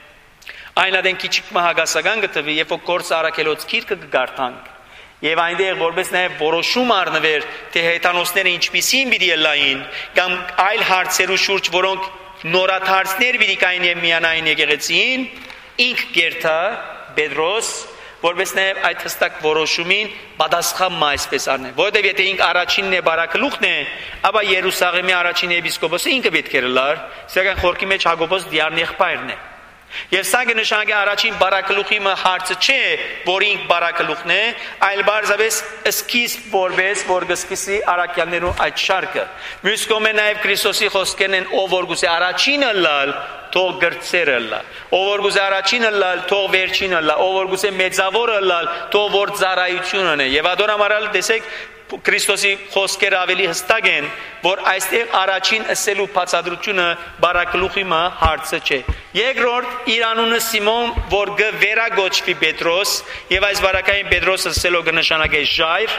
Speaker 1: այն ադեն քիչիկ մահագասական գտվի, երբ որ Գործ Առաքելոց գիրքը կգարտանք։ Եվ այնտեղ որպես նաև որոշում առնվեր, թե հեթանոսները ինչպիսին պիտի ելային, կամ այլ հարցերու շուրջ, որոնք նորաթարցներ պիտի կային եւ միանային եկեղեցին, ինք գերտա Պետրոս, որպես նաև այդ հստակ որոշումին պատասխան այսպես առնել։ Որովհետև եթե ինք առաջինն է բարակլուխն է, ապա Երուսաղեմի առաջին եպիսկոպոսը ինքը պետք է լար, սակայն խորքի մեջ Հակոբոս դիարն եղբայրն է։ Եվ սա կնշանակի առաջին բարակլուխի հարցը չէ, որ ինք բարակլուխն է, այլ բարձրապես սկիզբ որպես որ կսկսի առաքյալներու այդ շարքը։ Մյուս կողմը նաև Քրիստոսի խոսքերն են, ով որ գուցե առաջինը լալ, թող գրծերը լա, ով որ գուցե առաջինը լալ, թող վերջինը լա, ով որ գուցե մեծավորը լալ, թող որ ծառայությունն է։ Եվ ադոնամարալ տեսեք Քրիստոսի խոսքերը ավելի հստակ են, որ այստեղ առաջին ասելու բացատրությունը բարակլուխի հարցը չէ։ Երկրորդ իր անունը Սիմոն, որ վերագոչվի Պետրոս, եւ այս բարակային Պետրոսը ասելով կնշանակե ժայռ,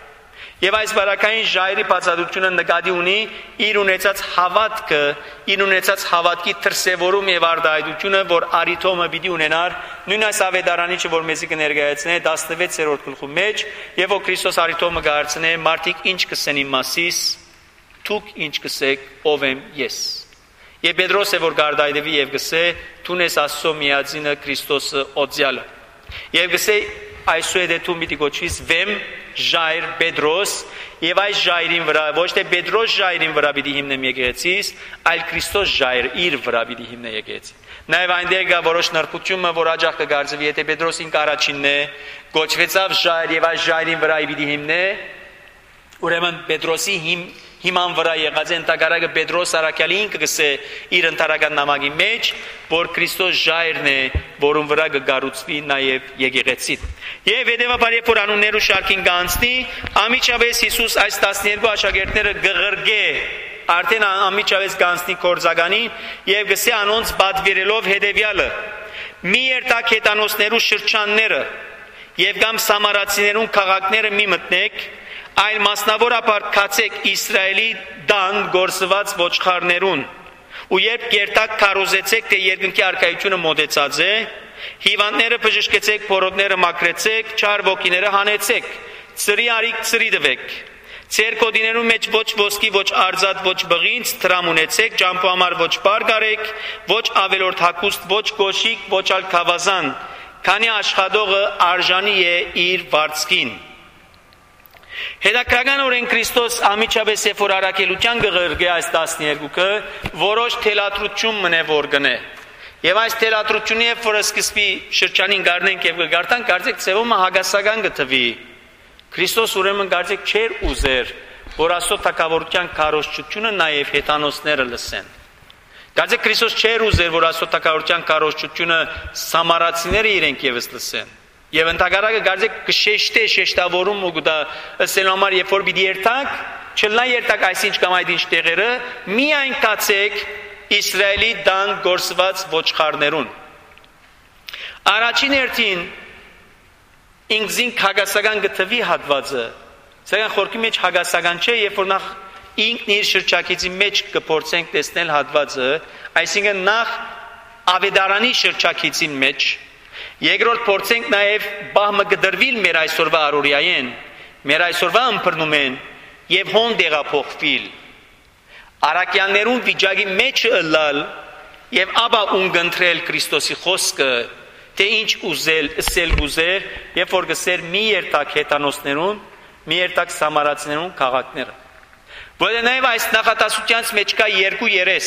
Speaker 1: եւ այս բարակային ժայռի բացատրությունը նկատի ունի իր ունեցած հավատքը, իր ունեցած հավատքի դրսևորում եւ արտահայտությունը, որ արիթոմը պիտի ունենար, նույն այս ավետարանիչը, որ մեզի կներկայացնե 16-րդ գլխու մեջ, եւ որ Քրիստոս արիթոմը կհարցնե, մարդիկ ինչ կսեն իմ մասիս, դուք ինչ կսեք, ով եմ ես։ Եվ Պետրոսը որ կարտահայտվի եւ կսե, դու ես Աստծո միածինը Քրիստոսը օծյալը։ Եվ գսե այսուհետ դու մի դիգոչիս վեմ ժայր Պետրոս եւ այս ժայրին վրա ոչ թե Պետրոս ժայրին վրա պիտի հիմնեմ եկեղեցիս, այլ Քրիստոս ժայր իր վրա պիտի հիմնե եկեղեցի։ Նաեւ այնտեղ կա որոշ նրբությունը, որ աջախ կգարձվի, եթե Պետրոսին կարաչինն է, գոչվեցավ ժայր եւ այս ժայրին վրա պիտի հիմնե, ուրեմն Պետրոսի հիման վրա եղած ընդհակառակը Պետրոս Արաքյալի ինքը գսե իր ընթարական նամակի մեջ, որ Քրիստոս ժայրն է, որում վրա կգառուցվի նաև եկեղեցին։ Եվ հետևաբար երբ որ անուններու շարքին կանցնի, ամիջապես Հիսուս այս 12 աշակերտները գղրգե արդեն ամիջապես կանցնի կորձականին եւ գսե անոնց բադվիրելով հետևյալը. մի երթակ հետանոսներու շրջանները եւ կամ սամարացիներուն քաղաքները մի մտնեք, այլ մասնավորապես քացեք Իսրայելի դան գործված ոչխարներուն ու երբ կերտակ քարոզեցեք թե երկնքի արքայությունը մոտեցած է, հիվանդները բժշկեցեք, փորոտները մաքրեցեք, չար ոգիները հանեցեք, ծրի արիք ծրի տվեք, ձեր կոդիներուն մեջ ոչ ոսկի, ոչ արձատ, ոչ բղինձ տրամ ունեցեք, ջամփու համար ոչ բար կարեք, ոչ ավելորդ հագուստ, ոչ կոշիկ, ոչ ալ քավազան, քանի աշխատողը արժանի է իր վարձքին։ Հետաքրքրական Քրիստոս ամիջապես երբ որ առաքելության գղրգե այս 12-ը որոշ թելադրություն մնե որ գնե եւ այս թելադրությունը երբ որ սկսվի շրջանին գարնենք եւ գարտան կարծեք ծեվումը հագասական գտվի Քրիստոս ուրեմն կարծեք չէր ուզեր որ Աստծո թակավորության քարոզչությունը նաեւ հետանոսները լսեն կարծեք Քրիստոս չէր ուզեր որ Աստծո թակավորության քարոզչությունը սամարացիները իրենք եւս լսեն Եվ ընդհակառակը կարծեք կշեշտե շեշտավորում ու դա ասելու համար երբ որ պիտի երթակ, չլնա երթակ այսինչ կամ այդ ինչ տեղերը, միայն կացեք Իսրայելի դան գործված ոչխարներուն։ Առաջին հերթին ինքզին հագասական գտվի հատվածը, սակայն խորքի մեջ հագասական չէ, երբ որ նախ ինքն իր շրջակիցի մեջ կփորձենք տեսնել հատվածը, այսինքն նախ ավետարանի շրջակիցի մեջ Երկրորդ փորձենք նաև բահմը գդրվիլ մեր այսօրվա առօրյային, մեր այսօրվա ըմբռնում են եւ հոն դեղափոխվիլ։ Արաքյաններուն վիճակի մեջ ըլլալ եւ ապա ունգընտրել Քրիստոսի խոսքը, թե ինչ ուզել, ըսել գուզեր, երբ որ գսեր մի երթակ հետանոսներուն, մի երթակ սամարացիներուն քաղաքները։ Որը նաև այս նախատասությանց մեջ կա երկու երես։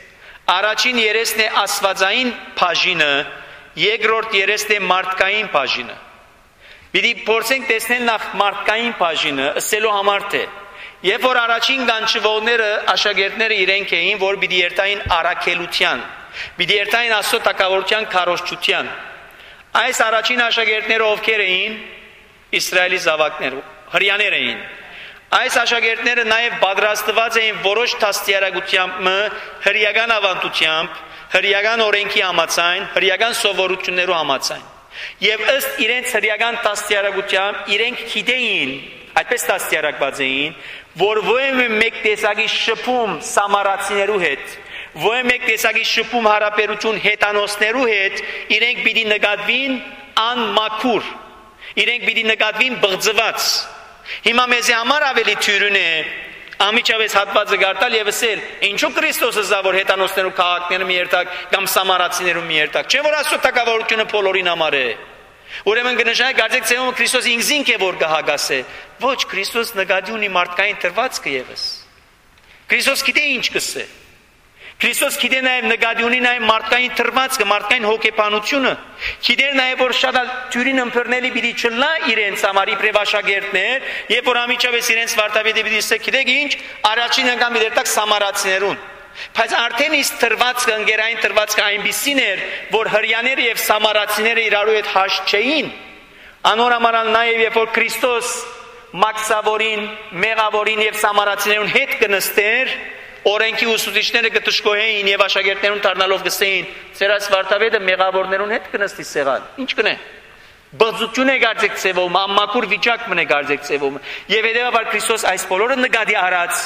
Speaker 1: Առաջին երեսն է աստվածային բաժինը Երկրորդ երեսն է մարդկային բաժինը։ Պիտի փորձենք տեսնել նախ մարդկային բաժինը, ըսելու համար թե երբ որ առաջին կանչվողները աշակերտները իրենք էին, որ պիտի երթային առաքելության, պիտի երթային Աստծո թակավորության քարոզչության։ Այս առաջին աշակերտները ովքեր էին, Իսրայելի զավակները, հրյաներ էին։ Այս աշակերտները նաև պատրաստված էին որոշ դաստիարակությամբ, հրեական ավանդությամբ հրեական օրենքի համաձայն, հրեական սովորություններու համաձայն։ Եվ ըստ իրենց հրեական դաստիարակությամբ իրենք գիտեին, այդպես դաստիարակված էին, որ ո՞մ մեկ տեսակի շփում սամարացիներու հետ, ո՞մ մեկ տեսակի շփում հարաբերություն հետանոսներու հետ, իրենք պիտի նկատվին անմաքուր, իրենք պիտի նկատվին բղձված։ Հիմա մեզի համար ավելի թյուրին է Ամիջապես հատվածը գարտալ եւ ասել, ինչու Քրիստոսը զավոր հետանոսներու քաղաքները մի երթակ կամ սամարացիներու մի երթակ, չէ՞ որ Աստծո թակավորությունը բոլորին համար է։ Ուրեմն կնշանակի կարծեք ծեվում Քրիստոս ինքզին է որ կհագասե։ Ոչ, Քրիստոս նկատի ունի մարդկային տրվածքը եւս։ Քրիստոս գիտե ինչ կսե։ Քրիստոս գիտե նաև նկատի ունի նաև մարդկային տրվածքը, մարդկային հոգեբանությունը։ Գիտե նաև որ շատ թյուրին ըմբռնելի պիտի չլա իրենց համար իբրև աշակերտներ, երբ որ ամիջապես իրենց վարդապետը պիտի ասե, գիտեք ինչ, առաջին անգամ դերտակ սամարացիներուն։ Բայց արդեն իսկ տրվածքը, ընկերային տրվածքը այնպիսին էր, որ հրյաները եւ սամարացիները իրարու հետ հաշտ չէին։ Անորոմանալ նաև երբ որ Քրիստոս մաքսավորին, մեղավորին եւ սամարացիներուն հետ կնստեր, օրենքի ուսուցիչները կտշկոհեին եւ աշակերտներուն դառնալով գսեին, «Ձեր այս վարդապետը մեղավորներուն հետ կնստի սեղան»։ Ինչ կնե։ Բղձություն է գարձեք ծեվում, ամմակուր վիճակ մնե գարձեք ծեվում։ Եվ հետեւաբար Քրիստոս այս բոլորը նկատի առած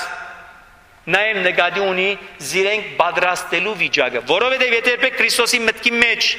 Speaker 1: նաև նկատի ունի զիրենք պատրաստելու վիճակը, որովհետև եթե Քրիստոսի մտքի մեջ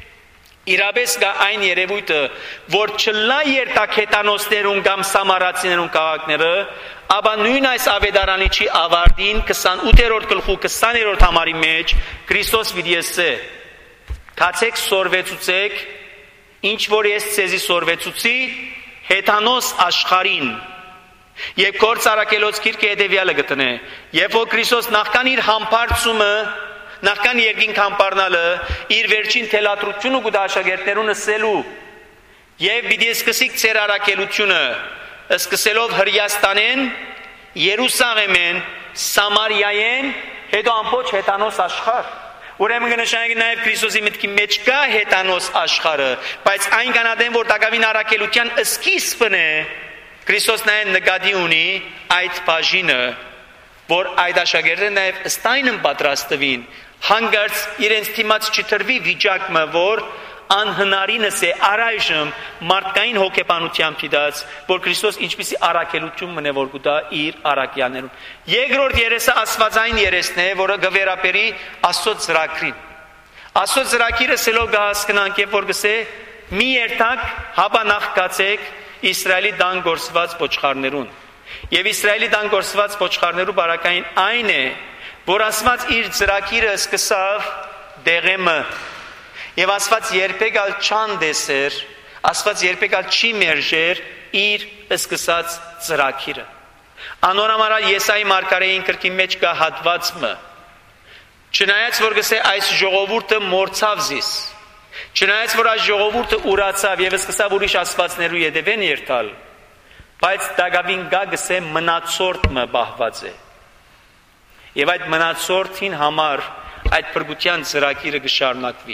Speaker 1: իրապես կա այն երևույթը, որ չլա երթակ հետանոսներուն կամ սամարացիներուն քաղաքները, ապա նույն այս ավետարանիչի ավարտին 28-րդ գլխու 20-րդ համարի մեջ Քրիստոս պիտի ասե. «Կացեք սորվեցուցեք ինչ որ ես ցեզի սորվեցուցի հեթանոս աշխարհին եւ կորց արակելոց գիրքը հետեւյալը գտնե երբ որ Քրիստոս նախքան իր համբարձումը նախքան երկինք համբարնալը իր վերջին թելադրությունը գուտա աշակերտներուն ասելու եւ պիտի սկսիկ ծեր արակելությունը սկսելով Հրեաստանեն Երուսաղեմեն Սամարիայեն հետո ամբողջ հեթանոս աշխարհ Ուրեմն կնշանակի նաև Քրիստոսի մտքի մեջ կա հեթանոս աշխարհը, բայց այն կանադեն, որ տակավին առաքելության սկիզբն է, Քրիստոս նաև նկատի ունի այդ բաժինը, որ այդ աշակերտները նաև ըստայն են պատրաստվին, հանգարց իրենց դիմաց չտրվի վիճակը, որ անհնարինս է առայժմ մարդկային հոգեբանությամբ դիտած, որ Քրիստոս ինչպիսի առաքելություն մնե որ գտա իր առաքյալներուն։ Երկրորդ երեսը աստվածային երեսն է, որը գվերապերի Աստծո ծրագրին։ Աստծո ծրագիրը սելով կհասկանանք, երբ որ գսե մի երթակ հաբանախ կացեք Իսրայելի դան գործված ոչխարներուն։ Եվ Իսրայելի դան գործված ոչխարներու բարակային այն է, որ Աստված իր ծրագիրը սկսավ դեղեմը Եվ Աստված երբեկալ չան դեսեր, Աստված երբեկալ չի մերժեր իր սկսած ծրագիրը։ Անորամարալ Եսայի մարգարեին գրքի մեջ կա հատվածը։ Չնայած որ գսե այս ժողովուրդը մորցավ զիս, չնայած որ այս ժողովուրդը ուրացավ եւ սկսավ ուրիշ աստվածներու յետևեն երթալ, բայց դակավին գա գսե մնացորդը բահված է։ Եվ այդ մնացորդին համար այդ փրկության ծրագիրը կշարունակվի։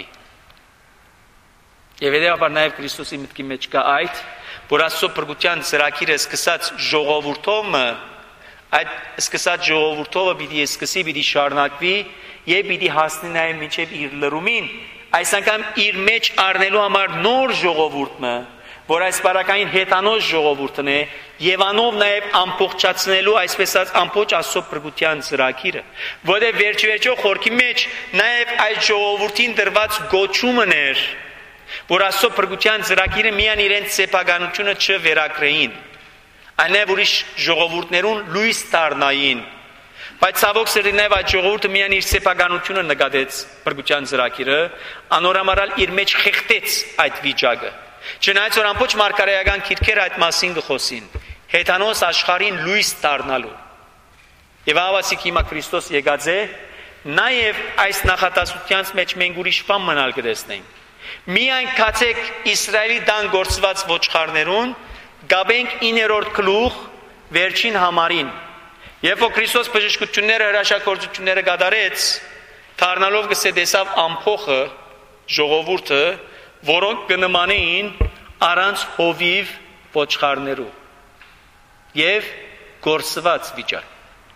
Speaker 1: Եվ հետևաբար նաև Քրիստոսի մտքի մեջ կա այդ, որ Աստծո փրկության ծրագիրը սկսած ժողովուրդովը, այդ սկսած ժողովուրդովը պիտի սկսի, պիտի շարունակվի եւ պիտի հասնի նաև մինչեւ իր լրումին, այս անգամ իր մեջ առնելու համար նոր ժողովուրդը, որ այս բարակային հեթանոս ժողովուրդն է, եւ անով նաև ամբողջացնելու այսպես ասած ամբողջ Աստծո փրկության ծրագիրը, որտեղ վերջ-վերջո խորքի մեջ նաև այդ ժողովրդին դրված գոչումն էր, որ Աստծո փրկության ծրագիրը միայն իրենց սեփականությունը չվերակրեին, այլև ուրիշ ժողովուրդներուն լույս դառնային, բայց ցավոք սրտի նաև այդ ժողովուրդը միայն իր սեփականությունը նկատեց փրկության ծրագիրը, անորամարալ իր մեջ խեղդեց այդ վիճակը, չնայած որ ամբողջ մարգարեական քիրքերը այդ մասին կխոսին, հեթանոս աշխարհին լույս դառնալու, եւ ավասիկ հիմա Քրիստոս եկած է, նաև այս նախատասության մեջ մենք ուրիշ բան մնալ կտեսնենք։ Միայն կացեք Իսրայելի դան գործված ոչխարներուն, գաբենք 9-րդ գլուխ վերջին համարին։ Երբ որ Քրիստոս բժշկությունները հրաշագործությունները կատարեց, դառնալով գսե տեսավ ամփոխը ժողովուրդը, որոնք կնմանեին առանց հովիվ ոչխարներու եւ գործված վիճակ։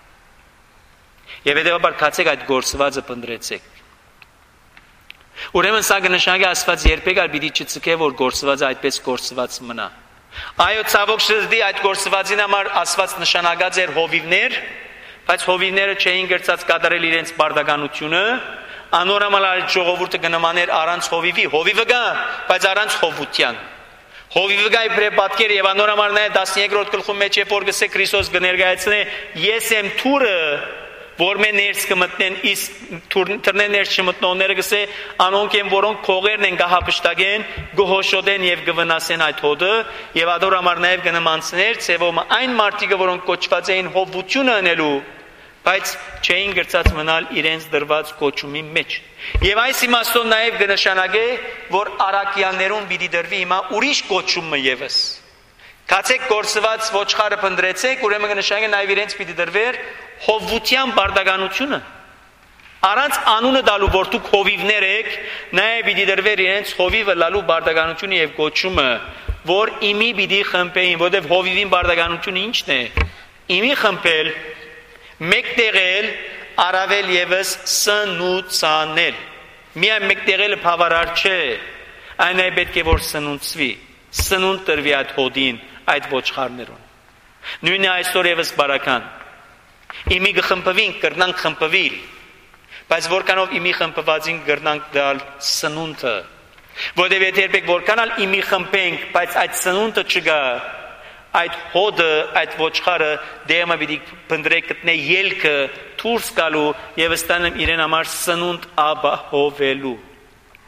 Speaker 1: Եվ հետեւաբար կացեք այդ գործվածը փնտրեցեք։ Ուրեմն սա կնշանակի Աստված երբեք պիտի չցկե, որ գործվածը այդպես գործված մնա։ Այո, ցավոք սրտի այդ գործվածին համար Աստված նշանակած էր հովիվներ, բայց հովիվները չէին գրծած կատարել իրենց բարդականությունը, անորամալ այդ ժողովուրդը կնմաներ առանց հովիվի, հովիվը կա, բայց առանց հովության։ Հովիվը կա իբրե պատկեր եւ անորամալ նաեւ 13-րդ գլխում մեջ երբ որ գսե Քրիստոս կներկայացնե ես եմ թուրը որ մեն ներս կմտնեն իսկ թուրներն ներս չմտնողները գսե անոնք են որոնք քողերն են գահապշտագեն գոհոշոդեն եւ գվնասեն այդ հոդը եւ ադորամար նաեւ կնմանցներ ցեվոմը այն մարտիկը որոնք կոչված էին հովությունը անելու բայց չէին գրծած մնալ իրենց դրված կոչումի մեջ եւ այս իմաստով նաեւ կնշանակե որ արաքյաններուն պիտի դրվի հիմա ուրիշ կոչումը եւս կացեք գործված ոչխարը փնտրեցեք ուրեմն կնշանակե նաեւ իրենց պիտի դրվեր հովության բարդականությունը առանց անունը դալու որ դուք հովիվներ եք նաև պիտի դրվեր իրենց հովիվը լալու բարդականությունը եւ կոչումը որ իմի պիտի խմբեին որովհետեւ հովիվին բարդականությունը ինչն է իմի խմբել մեկտեղել արավել եւս սնուցանել միայն մեկտեղելը բավարար չէ այն է պետք է որ սնուցվի սնունդ տրվի այդ հոդին այդ ոչխարներուն նույնն է այսօր եւս բարական իմի գխմբվին կրնանք խմբվել բայց որքանով իմի խմբվածին կրնանք դալ սնունդը որտեղ երբեք որքանալ իմի խմբենք բայց այդ սնունդը չգա այդ հոդը այդ ոչխարը դեմը պիտի փնտրեք գտնե ելքը դուրս գալու եւ ստանալ իրեն համար սնունդ ապահովելու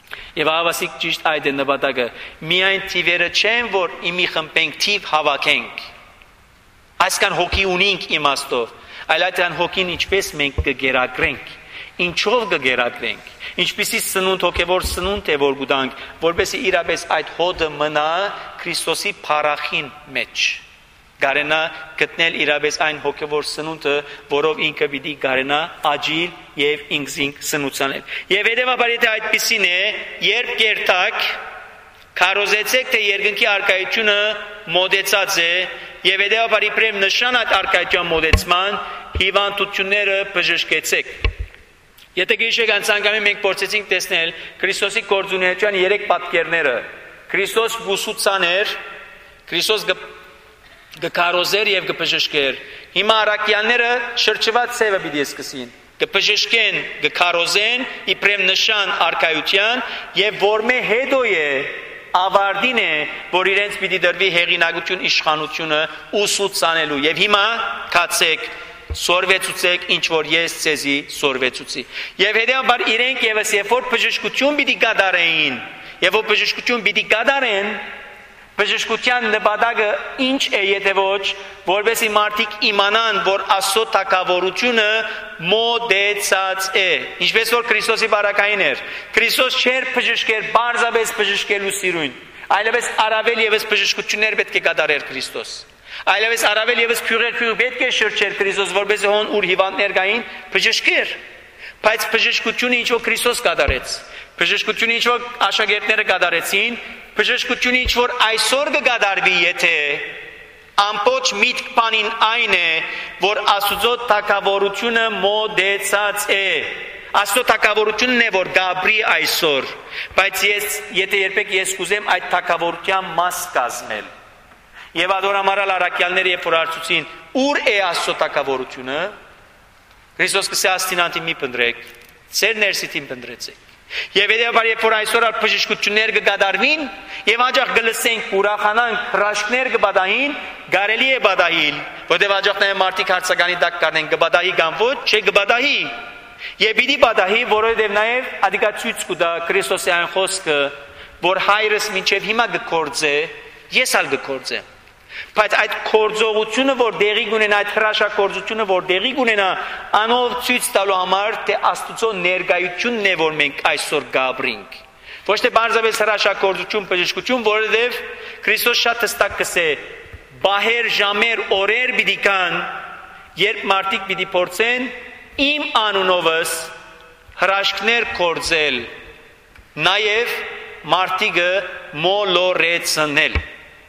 Speaker 1: Եվ ավասիկ ճիշտ այդ է նպատակը։ Միայն թիվերը չեն, որ իմի խմբենք, թիվ հավաքենք։ Այսքան հոգի ունենք իմաստով, այլ այդքան հոգին ինչպես մենք կգերակրենք, ինչով կգերակրենք, ինչպիսի սնունդ հոգևոր սնունդ է որ գուտանք, որպեսզի իրապես այդ հոդը մնա Քրիստոսի փառախին մեջ։ Գարենա գտնել իրապես այն հոգևոր սնունդը, որով ինքը պիտի գարենա աճիլ եւ ինքզինք սնուցանել։ Եվ հետեւաբար եթե այդպիսին է, երբ կերտակ քարոզեցեք, թե երկնքի արկայությունը մոդեցած է, եւ հետեւաբար իբրեմ նշան այդ արկայության մոդեցման հիվանդությունները բժշկեցեք։ Եթե գիշեր անցանկամի մենք փորձեցինք տեսնել Քրիստոսի գործունեության 3 պատկերները։ Քրիստոս գուսուցաներ, Քրիստոս գկարոզեր եւ գբժշկեր։ Հիմա արաքյանները շրջված ծևը պիտի սկսին։ Գբժշկեն, գկարոզեն, իբրեմ նշան արկայության եւ որմե հետո է ավարտին է, որ իրենց պիտի դրվի հեղինակություն իշխանությունը ուսուցանելու։ Եվ հիմա կացեք սորվեցուցեք ինչ որ ես ցեզի սորվեցուցի։ Եվ հետեւաբար իրենք եւս երբ որ բժշկություն պիտի կատարեին, եւ որ բժշկություն պիտի կատարեն, բժշկության նպատակը ինչ է եթե ոչ, որովհետեւ մարդիկ իմանան, որ Աստծո թագավորությունը մոդեցած է։ Ինչպես որ Քրիստոսի բարակային էր։ Քրիստոս չէր բժշկեր բարձրապես բժշկելու սիրուն, այլևս առավել եւս բժշկություններ պետք է կատարեր Քրիստոս։ Այլևս առավել եւս փյուղեր պետք է շրջեր Քրիստոս, որովհետեւ հոն ուր հիվանդներ կային բժշկեր։ Բայց բժշկությունը ինչ որ Քրիստոս կատարեց, բժշկությունը ինչ որ աշակերտները կատարեցին, բժշկությունը ինչ որ այսօր կկատարվի, եթե ամբողջ միտք բանին այն է, որ Աստծո թագավորությունը մոդեցած է։ Աստծո թագավորությունն է, որ գաբրի այսօր, բայց եթե երբեք ես կուզեմ այդ թագավորության մաս կազմել։ Եվ ադորամարալ արաքյալները երբ որ հարցուցին, ուր է Աստծո թագավորությունը, Քրիստոս կսե աստինանտի մի պնդրեք, ծեր ներսիտին պնդրեցեք։ Եվ հետեւաբար երբ որ այսօր բժշկություններ կկատարվին, եւ աջախ գլսենք ուրախանանք, հրաշքներ կբադահին, գարելի է բադահիլ, որտեղ աջախ նաեւ մարդիկ հարցականի տակ կառնեն կբադահի կամ ոչ, չէ կբադահի։ Եվ պիտի բադահի, որովհետեւ նաեւ ադիկա ցույց կտա Քրիստոսի այն խոսքը, որ հայրս մինչեւ հիմա կգործե, ես ալ կգործեմ։ Բայց այդ կորձողությունը, որ դեղի գունենա, այդ հրաշագործությունը, որ դեղի գունենա, անով ցույց տալու համար, թե Աստծո ներկայությունն է, որ մենք այսօր գաբրինք։ Ոչ թե բարձրապես հրաշագործություն, բժշկություն, որովհետև Քրիստոս շատ հստակ կսե, բահեր, ժամեր, օրեր պիտի կան, երբ մարդիկ պիտի փորձեն իմ անունովս հրաշքներ կործել, նաև մարդիկը մոլորեցնել։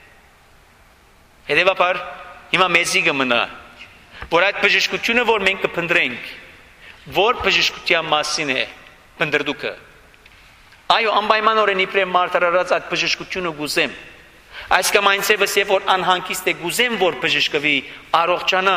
Speaker 1: Հետևաբար հիմա մեզի կմնա, որ այդ բժշկությունը, որ մենք կփնտրենք, որ բժշկության մասին է փնտրդուքը։ Այո, անպայմանորեն իբրեմ մարտարարած այդ բժշկությունը գուզեմ։ Այս կամ այն ցևս երբ որ անհանգիստ է գուզեմ, որ բժշկվի, առողջանա։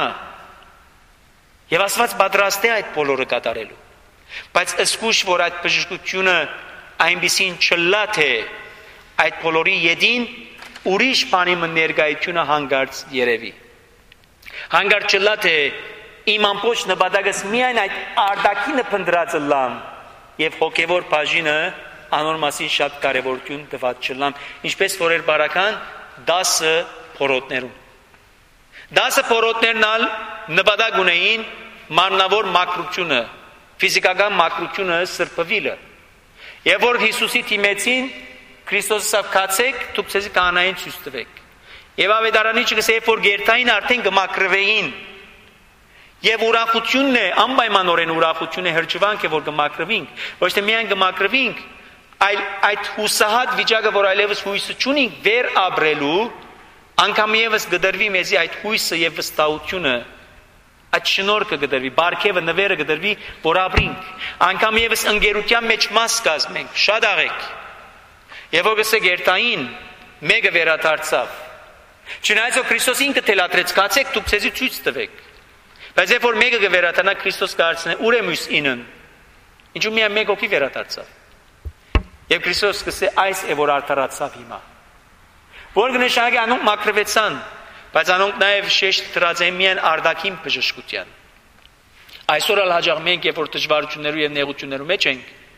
Speaker 1: Եվ Աստված պատրաստ է այդ բոլորը կատարելու։ Բայց ըսկուշ որ այդ բժշկությունը այնպիսին չլա թե այդ բոլորի յետին ուրիշ բանի ներկայությունը հանգարց երևի։ Հանգարց չլա թե իմ ամբողջ նպատակս միայն այդ արտաքինը փնտրածը լամ եւ հոգեվոր բաժինը անոր մասին շատ կարեւորություն տված չլամ, ինչպես որ էր բարական 10 փորոտներում։ 10 փորոտներն ալ նպատակ ունեին մարմնավոր մակրությունը, ֆիզիկական մակրությունը սրբվիլը։ Եվ որ Հիսուսի թիմեցին Քրիստոսը կացեք, դուք ցեզի կանային ցույց տվեք։ Եվ ավետարանիչը գսե որ գերտային արդեն գմակրվեին։ Եվ ուրախությունն է, անպայմանորեն ուրախություն է, հրճվանք է որ գմակրվինք, ոչ թե միայն գմակրվինք, այլ այդ հուսահատ վիճակը, որ այլևս հույսը չունենք վեր ապրելու, անգամ եւս գդրվի մեզի այդ հույսը եւ վստահությունը, այդ շնորհքը գդրվի, բարգեւը նվերը գդրվի, որ ապրենք։ Անգամ եւս ընկերության մեջ մաս կազմենք, շատ աղեք։ Եվ որ գսե գերտային մեկը վերադարձավ։ Չնայած որ Քրիստոս ինքը թելադրեց, կացեք դուք ցեզի ցույց տվեք։ Բայց երբ որ մեկը կվերադառնա, Քրիստոս կհարցնի, ուր է մյուս 9-ն։ Ինչու միայն մեկ հոգի վերադարձավ։ Եվ Քրիստոս գսե այս է որ արդարացավ հիմա։ Որ գնշագի անոնք մակրվեցան, բայց անոնք նաև շեշտ դրած են միայն արտաքին բժշկության։ Այսօր ալ հաջող մենք երբ որ դժվարություններու եւ նեղություններու մեջ ենք,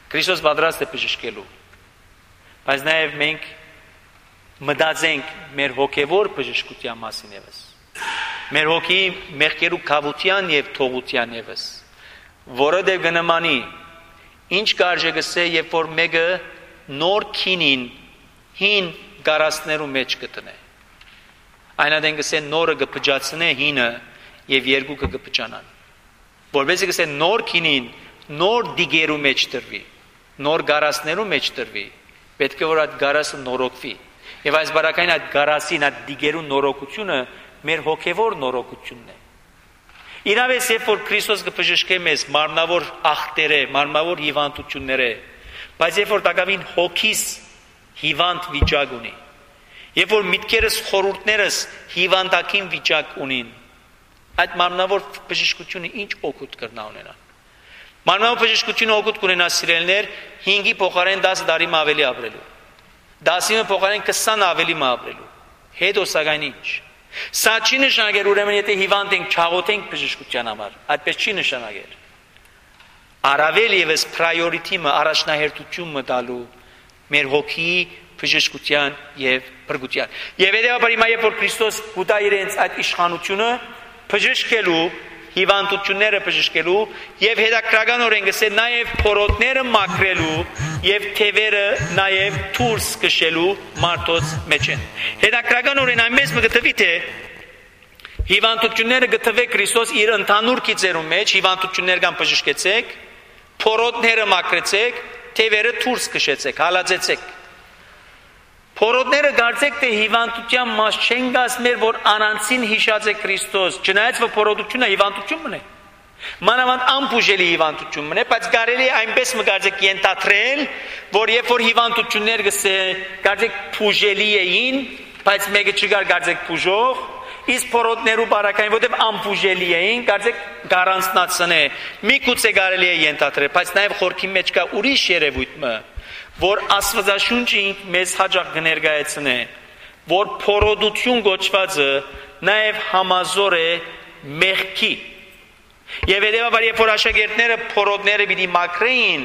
Speaker 1: Քրիստոս պատրաստ է բժշկելու։ Բայց նաև մենք մտածենք մեր հոգևոր բժշկության մասին ևս։ Մեր հոգի մեղքերու քավության եւ թողության ևս, որովհետեւ գնամանի ինչ կարժե գսե, երբ որ մեկը նոր քինին հին գարասներու մեջ կտնե։ Այնադեն գսե նորը կփճացնե հինը եւ երկուքը կփճանան։ Որովհետեւ գսե նոր քինին նոր դիգերու մեջ տրվի, նոր գարասներու մեջ տրվի, պետք է որ այդ գարասը նորոգվի։ Եվ այս բարակային այդ գարասին, այդ դիգերու նորոգությունը մեր հոգևոր նորոգությունն է։ Իրավես երբ որ Քրիստոս կբժշկե մեզ մարմնավոր ախտերը, մարմնավոր հիվանդությունները, բայց երբ որ տակավին հոգիս հիվանդ վիճակ ունի, երբ որ միտքերս խորհուրդներս հիվանդակին վիճակ ունին, այդ մարմնավոր բժշկությունը ինչ օգուտ կրնա ունենա։ Մարմնավոր բժշկությունը օգուտ կունենա սիրելիներ 5-ի փոխարեն 10 տարի ավելի ապրելու, 10-ի փոխարեն 20 ավելի ապրելու։ Հետո սակայն ինչ։ Սա չի նշանակել ուրեմն եթե հիվանդ ենք չաղոթենք բժշկության համար, այդպես չի նշանակել։ Առավել եւս priority-ը առաջնահերթությունը տալու մեր հոգի բժշկության եւ բրգության։ Եվ հետեւաբար հիմա երբ որ Քրիստոս գուտա իրենց այդ իշխանությունը բժշկելու, հիվանդությունները բժշկելու եւ հետաքրքրականորեն գսե նաեւ փորոտները մաքրելու եւ թևերը նաեւ դուրս քշելու մարդոց մեջ են։ Հետաքրքրականորեն այնպես մգտվի թե հիվանդությունները գտվե Քրիստոս իր ընդհանուր գիծերում մեջ հիվանդություններ կան բժշկեցեք, փորոտները մաքրեցեք, թևերը դուրս քշեցեք, հալածեցեք։ Փորոտները գարձեք թե հիվանդության մաս չեն գասմեր, որ անանցին հիշած է Քրիստոս, չնայած որ փորոտությունը հիվանդությունն է։ Մանավանդ անբուժելի հիվանդությունն է, բայց կարելի է այնպես մգարձեք ենթադրել, որ երբ որ հիվանդություններ գսե, գարձեք բուժելի էին, բայց մեկը չկար գարձեք բուժող, իսկ փորոտներու բարակային, որտեղ անբուժելի էին, գարձեք գարանցնացնե։ Միգուցե կարելի է ենթադրել, բայց նաև խորքի մեջ կա ուրիշ երևույթ, որ Աստվածաշունչը մեզ հաճախ կներկայացնե, որ փորոտություն գոչվածը նաև համազոր է մեղքի։ Եվ հետևաբար երբ որ աշակերտները փորոտները պիտի մաքրեին,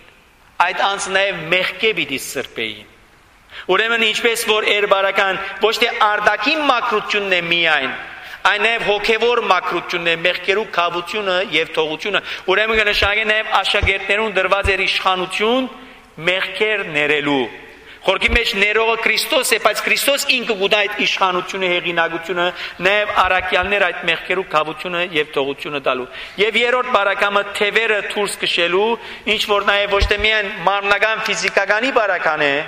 Speaker 1: այդ անձը նաև մեղքի պիտի սրբեին։ Ուրեմն ինչպես որ երբարական ոչ թե արտաքին մաքրությունն է միայն, այն նաև հոգևոր մաքրությունն է, մեղքերու քավությունը եւ թողությունը։ Ուրեմն կնշանակի նաև աշակերտներուն դրված էր իշխանություն մեղքեր ներելու։ Խորքի մեջ ներողը Քրիստոս է, բայց Քրիստոս ինքը գուտա այդ իշխանությունը, հեղինակությունը, նաև առաքյալներ այդ մեղքերու քավությունը եւ թողությունը տալու։ Եվ երրորդ բարակամը թևերը դուրս քշելու, ինչ որ նաև ոչ թե միայն մարմնական ֆիզիկականի բարական է,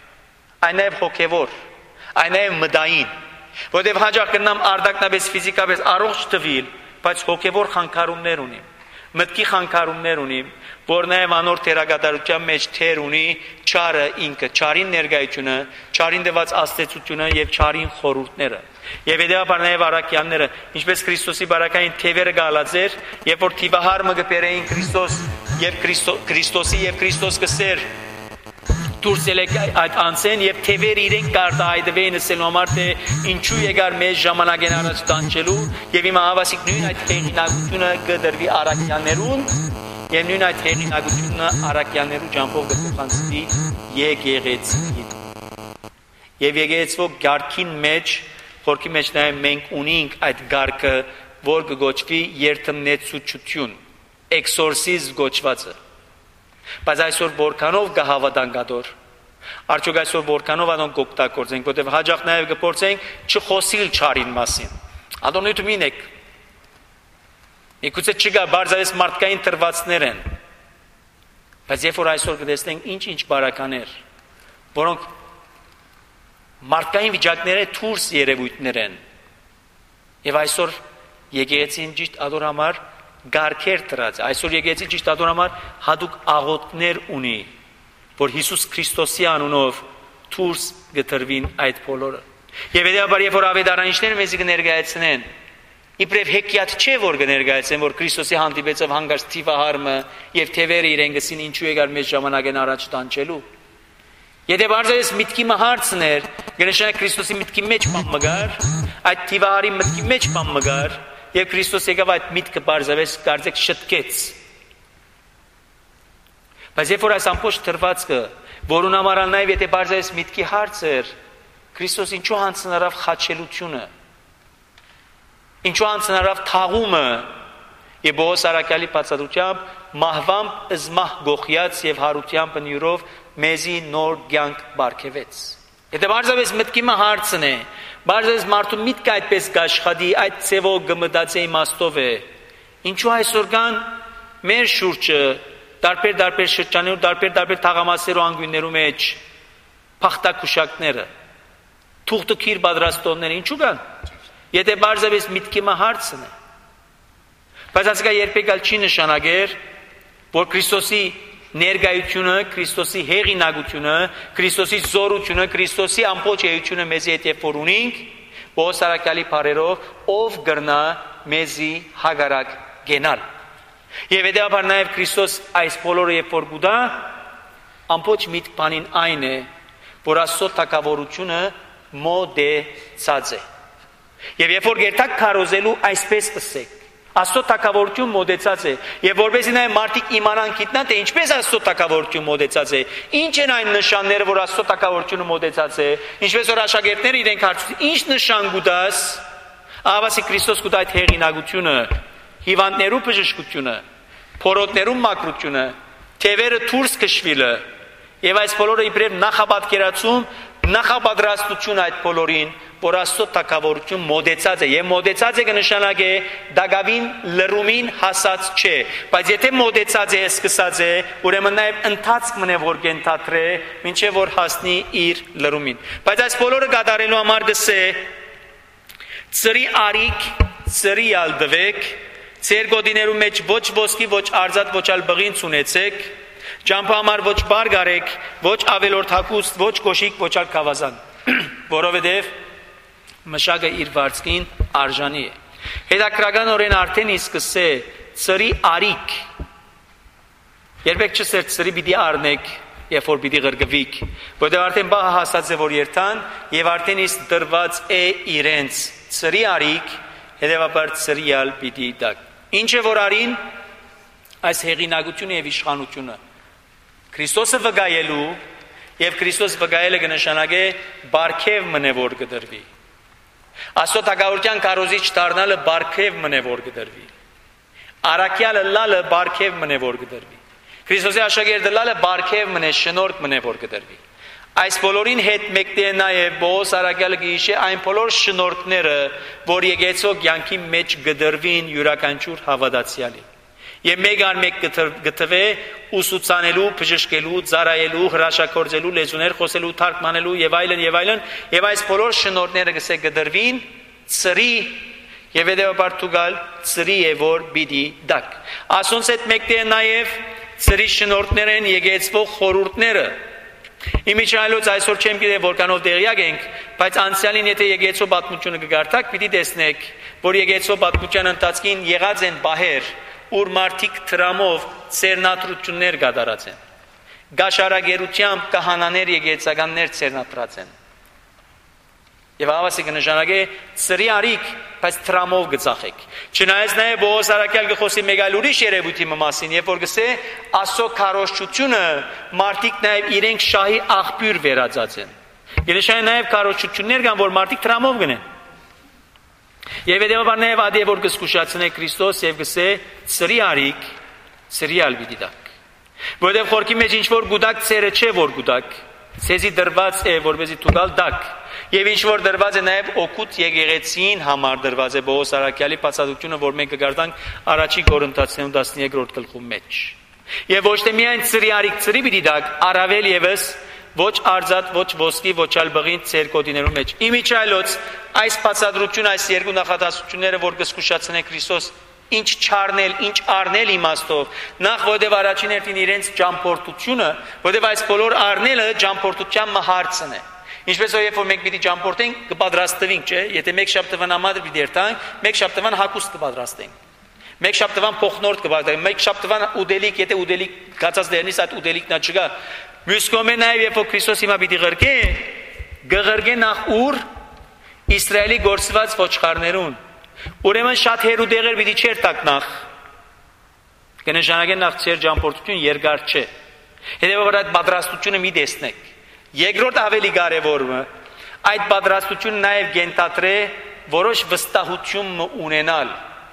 Speaker 1: այն նաև հոգևոր, այն նաև մտային, որտեղ հաջող կնամ արտակնաբես ֆիզիկաբես առողջ տվիլ, բայց հոգևոր խանգարումներ ունի, մտքի խանգարումներ ունի, որ նաև անոր թերագատարության մեջ թեր ունի չարը ինքը, չարին ներկայությունը, չարին դված աստեցությունը եւ չարին խորհուրդները։ Եվ հետեւաբար նաև առաքյալները, ինչպես Քրիստոսի բարակային թևերը գալածեր, երբ որ թիվահարմը գբերեին Քրիստոս եւ Քրիստոսի եւ Քրիստոս կսեր դուրս ելեք այդ անցեն եւ թևերը իրենք կարտահայտվեին ասելու համար թե ինչու եկար մեզ ժամանակեն առաջ տանջելու եւ հիմա հավասիկ նույն այդ հեղինակությունը կդրվի առաքյալներուն եւ նույն այդ հեղինակությունը առաքյալներու ջամփով կփոխանցվի եկեղեցին։ Եվ եկեղեցու գարքին մեջ, խորքի մեջ նաեւ մենք ունենք այդ գարքը, որ կգոչվի երթմնեցություն, էքսորսիզմ գոչվածը։ Բայց այսօր որքանով կհավատանքադոր, արդյոք այսօր որքանով անոնք օգտագործենք, որտեղ հաջող նաև կփորձենք չխոսիլ չարին մասին։ Ադոնույթում ինեք։ Միգուցե չկա բարձրապես մարդկային տրվածներ են։ Բայց երբ որ այսօր կտեսնենք ինչ բարականեր, որոնք մարդկային վիճակները դուրս երևույթներ են։ Եվ այսօր եկեղեցին ճիշտ ադոր համար գարքեր դրած։ Այսօր եկեղեցի ճիշտ ադոր համար հատուկ աղոթքներ ունի, որ Հիսուս Քրիստոսի անունով դուրս գտրվին այդ բոլորը։ Եվ հետեւաբար երբ որ ավետարանիչները մեզ կներկայացնեն, իբրև հեքիաթ չէ որ կներկայացնեն, որ Քրիստոսի հանդիպեցավ հանգարց թիվահարմը եւ թևերը իրեն գսին ինչու եկար մեզ ժամանակեն առաջ տանջելու։ Եթե բարձրացես միտքի հարցներ, կնշանակի Քրիստոսի միտքի մեջ բան մգար, այդ թիվահարի միտքի մեջ բան մգար, եւ Քրիստոս եկավ այդ միտքը բարձրացես կարծեք շտկեց։ Բայց երբ որ այս ամբողջ թրվածքը, որուն համար նաև եթե բարձրայես միտքի հարց էր, Քրիստոս ինչու հանձնարավ խաչելությունը, ինչու հանձնարավ թաղումը, եւ Բողոս Արաքյալի բացատրությամբ մահվամբ ըզմահ գողյաց եւ հարությամբ նյուրով մեզի նոր կյանք բարգեւեց։ Եթե բարձրապես մտքի հարցն է, բարձրապես մարդու միտքը այդպես գաշխատի, այդ ցևով գմդացե իմաստով է, ինչու այսօր կան մեր շուրջը տարբեր շրջաններում, տարբեր թաղամասերու անգույններու մեջ փախտակուշակները, թուղթքիր պատրաստողները, ինչու կան։ Եթե բարձրապես միտքի հարցն է, բայց ասկա երբեք չի նշանակեր, որ Քրիստոսի ներկայությունը, Քրիստոսի հեղինակությունը, Քրիստոսի զորությունը, Քրիստոսի ամբողջ էությունը մեզի հետ երբ որ ունենք, Պողոս Արաքյալի բառերով, ով կրնա մեզի հագարակ գենալ։ Եվ հետևաբար նաև Քրիստոս այս բոլորը երբ որ գուտա, ամբողջ միտք բանին այն է, որ Աստծո թագավորությունը մոդեցած է։ Եվ երբ որ գերտակ քարոզելու այսպես ասեք, Աստծո թագավորություն մոդեցած է, եւ որովհետեւ նաեւ մարդիկ իմանան գիտնան, թե ինչպես Աստծո թագավորություն մոդեցած է, ինչ են այն նշանները, որ Աստծո թագավորությունը մոդեցած է, ինչպես որ աշակերտները իրենք հարցում, ինչ նշան գուտաս, ահավասի Քրիստոս գուտա այդ հեղինակությունը, հիվանդներու բժշկությունը, փորոտներու մաքրությունը, թևերը դուրս քշվելը, եւ այս բոլորը իբրև նախապատկերացում, նախապատրաստություն այդ բոլորին, որ Աստծո թագավորություն մոդեցած է, եւ մոդեցած է կնշանակե դակավին լրումին հասած չէ, բայց եթե մոդեցած է, սկսած է, ուրեմն նաեւ ընթացք մնե որ կենթատրե, մինչեւ որ հասնի իր լրումին։ Բայց այս բոլորը կատարելու համար գսե ծրի արիք, ծրի ալդվեք, ծեր գոդիներու մեջ ոչ ոսկի, ոչ արծաթ, ոչ ալ բղին ցունեցեք, ճամփա համար ոչ բար գարեք, ոչ ավելորդ հագուստ, ոչ կոշիկ, ոչ ալ կավազան, որովհետեւ մշակը իր վարձքին արժանի է։ Հետաքրական օրեն արդեն իսկս է ծրի արիք։ Երբեք չսեր ծրի պիտի առնեք, երբ որ պիտի ղրգվիկ, որտեղ արդեն բահը հասած է որ երթան եւ արդեն իսկ դրված է իրենց ծրի արիք, հետեւաբար ծրիալ պիտի դակ։ Ինչ է որ արին այս հեղինակությունը եւ իշխանությունը։ Քրիստոսը վկայելու եւ Քրիստոս վկայելը կնշանակե բարգեւ մնե որ կդրվի։ Աստծո թագավորության կարոզիչ դառնալը բարգեւ մնե որ կդրվի։ Արաքյալը լալը բարգեւ մնե որ կդրվի։ Քրիստոսի աշակերտը լալը բարգեւ մնե շնորհք մնե որ կդրվի։ Այս բոլորին հետ մեկտե նաև Պողոս Արաքյալը գիշե այն բոլոր շնորհքները, որ եկեցո կյանքի մեջ կդրվին յուրաքանչյուր հավատացյալի։ Եվ մեկ առ մեկ գտվե ուսուցանելու, բժշկելու, ծառայելու, հրաշագործելու, լեզուներ խոսելու, թարգմանելու եւ այլն եւ այս բոլոր շնորհները գսե գդրվին ծրի եւ հետեւաբար ցուգալ ծրի է որ բիդի դակ։ Ասոնց այդ մեկտե նաեւ ծրի շնորհներ են եկեցվող խորհուրդները։ Իմիջայլոց այսօր չեմ գիտե որքանով տեղյակ ենք, բայց անցյալին եթե եկեցո պատմությունը կգարտակ, պիտի տեսնեք, որ եկեցո պատմության ընթացքին եղած են բահեր, ուր մարդիկ տրամով ծերնատրություններ կատարած են։ Գաշարագերությամբ կահանաներ եկեղեցականներ ծերնատրած են։ Եվ ավասի կնշանակե ծրի արիք, բայց տրամով գծախեք։ Չնայած նաև Պողոս Արաքյալ գխոսի մեկ այլ ուրիշ երևույթի մասին, երբ որ գսե Աստծո քարոզչությունը մարդիկ նաև իրենք շահի աղբյուր վերածած են։ Գնշային նաև քարոզչություններ կան, որ մարդիկ տրամով գնեն։ Եվ հետևաբար նաև ադի որ կսկուշացնե Քրիստոս եւ գսե ծրի արիք, ծրի ալբիդի դակ։ Որովհետև խորքի մեջ ինչ որ գուտակ ծերը չէ որ գուտակ, ցեզի դրված է որպեսզի դուգալ դակ։ Եվ ինչ որ դրված է նաև օգուտ եկեղեցին համար դրված է Պողոս Արաքյալի բացատրությունը, որ մենք կգարտանք առաջի Կորինթացիներու 13-րդ գլխում մեջ։ Եվ ոչ թե միայն ծրի արիք ծրի պիտի դակ, առավել եւս ոչ արծաթ, ոչ ոսկի, ոչ ալ բղին ծեր կոդիներու մեջ։ Իմիջայլոց այս բացատրությունը, այս երկու նախադասությունները, որ կսկուշացնե Քրիստոս ինչ չառնել, ինչ առնել իմաստով, նախ որտեղ առաջին հերթին իրենց ճամփորդությունը, որտեղ այս բոլոր առնելը ճամփորդության հարցն է։ Ինչպես որ երբ որ մենք պիտի ճամփորդենք, կպատրաստվենք, չէ՞, եթե մեկ շաբթվան ամառ պիտի երթանք, մեկ շաբթվան հագուստ կպատրաստենք։ Մեկ շաբթվան փոխնորդ կպատրաստենք, մեկ շաբթվան ուդելիք, եթե ուդելիք գացած դերնից այդ ուդելիքն չկա։ Մյուս կողմը նաև երբ որ Քրիստոս հիմա պիտի ղրկե, գղրկե նախ ուր Իսրայելի գործված ոչխարներուն։ Ուրեմն շատ հերու դեղեր պիտի չեր տակ նախ։ Կնշանակե նախ ծեր ճամփորդություն երկար չէ։ Հետևաբար այդ պատրաստությունը մի տեսնեք։ Երկրորդ ավելի կարևորը այդ պատրաստությունը նաև գենտատրե որոշ վստահություն ունենալ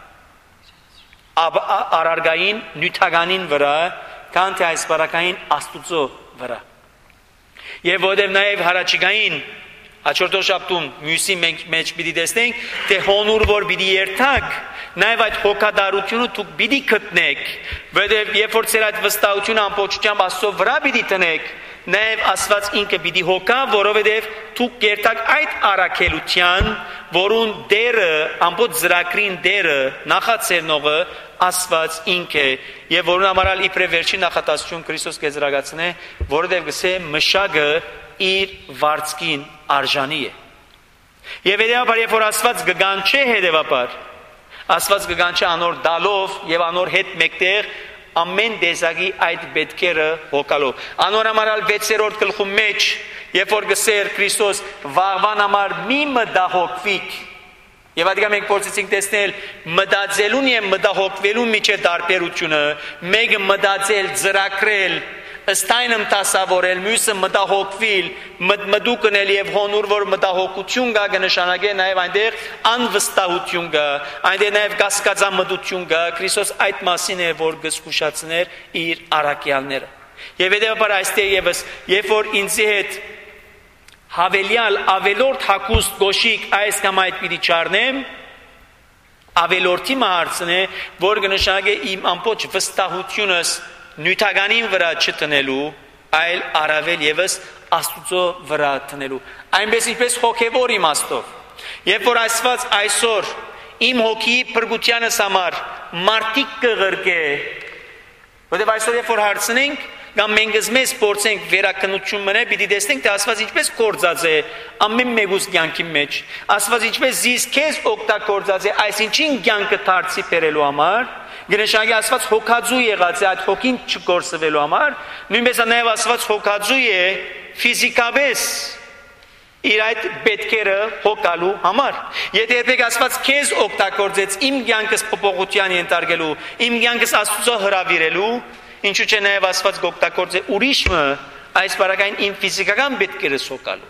Speaker 1: արարգային նյութականին վրա, քան թե այս բարակային Աստուծո վրա։ Եվ որովհետև նաև հարաճիգային հաջորդ շաբթում մյուսի մեջ պիտի տեսնենք, թե հոնուր որ պիտի երթակ, նաև այդ հոգադարությունը դուք պիտի գտնեք, որովհետև երբ որ ձեր այդ վստահությունը ամբողջությամբ Աստծո վրա պիտի տնեք, նաև Աստված ինքը պիտի հոգա, որովհետև դուք երթակ այդ առաքելության, որուն դերը, ամբողջ ծրագրին դերը, նախաձեռնողը Աստված ինքը, եւ որուն համար իբրև վերջին նախատասություն Քրիստոս կեզրակացնե, որովհետև գսե մշակը իր վարձքին արժանի է։ Եվ հետևաբար երբ որ Աստված կգանչե հետևաբար, Աստված կգանչե անոր դալով եւ անոր հետ մեկտեղ ամեն դեզագի այդ պետքերը հոգալով։ Անոր համար 6-րդ գլխում մեջ, երբ որ գսեր Քրիստոս վաղվան համար մի մտահոգվիկ, եւ այդքան մենք փորձեցինք տեսնել մտածելուն եւ մտահոգվելուն միջև տարբերությունը, մեկը մտածել, ծրագրել, ըստայնմ տասավորել, մյուսը մտահոգվել, մտուկնել եւ հոնուր որ մտահոգություն կա կնշանակե նաեւ այնտեղ անվստահություն կա, այնտեղ նաեւ կասկածամտություն կա, Քրիստոս այդ մասին է որ գսկուշացներ իր առաքյալները։ Եվ հետեւաբար այստեղ եւս երբ որ ինձի հետ հավելյալ ավելորդ հակուստ գոշիկ այս կամ այդ պիտի չառնեմ, ավելորդի հարցն է, որ կնշանակե իմ ամբողջ վստահությունս նյութականին վրա չտնելու, այլ առավել եւս Աստուծո վրա տնելու։ Այնպես ինչպես հոգևոր իմաստով։ Երբ որ Աստված այսօր իմ հոգի փրկությանս համար մարտիկ կղրկե, որտեղ այսօր երբ որ հարցնենք կամ մենք մեզ փորձենք վերակնություն մնել, պիտի տեսնենք թե Աստված ինչպես կործած է ամեն մեկուս կյանքի մեջ։ Աստված ինչպես զիս քեզ օգտագործած է այսինչին կյանքը դարձի բերելու համար, գնշագի Աստված հոգածու եղած է այդ հոգին չկորսվելու համար, նույնպես նաև Աստված հոգածու է ֆիզիկապես իր այդ պետքերը հոգալու համար։ Եթե երբեք Աստված քեզ օգտագործեց իմ կյանքս փոփոխության ենթարկելու, իմ կյանքս Աստծո հրավիրելու, ինչու՞ չէ նաև Աստված կօգտագործե ուրիշը այս բարակային իմ ֆիզիկական պետքերս հոգալու։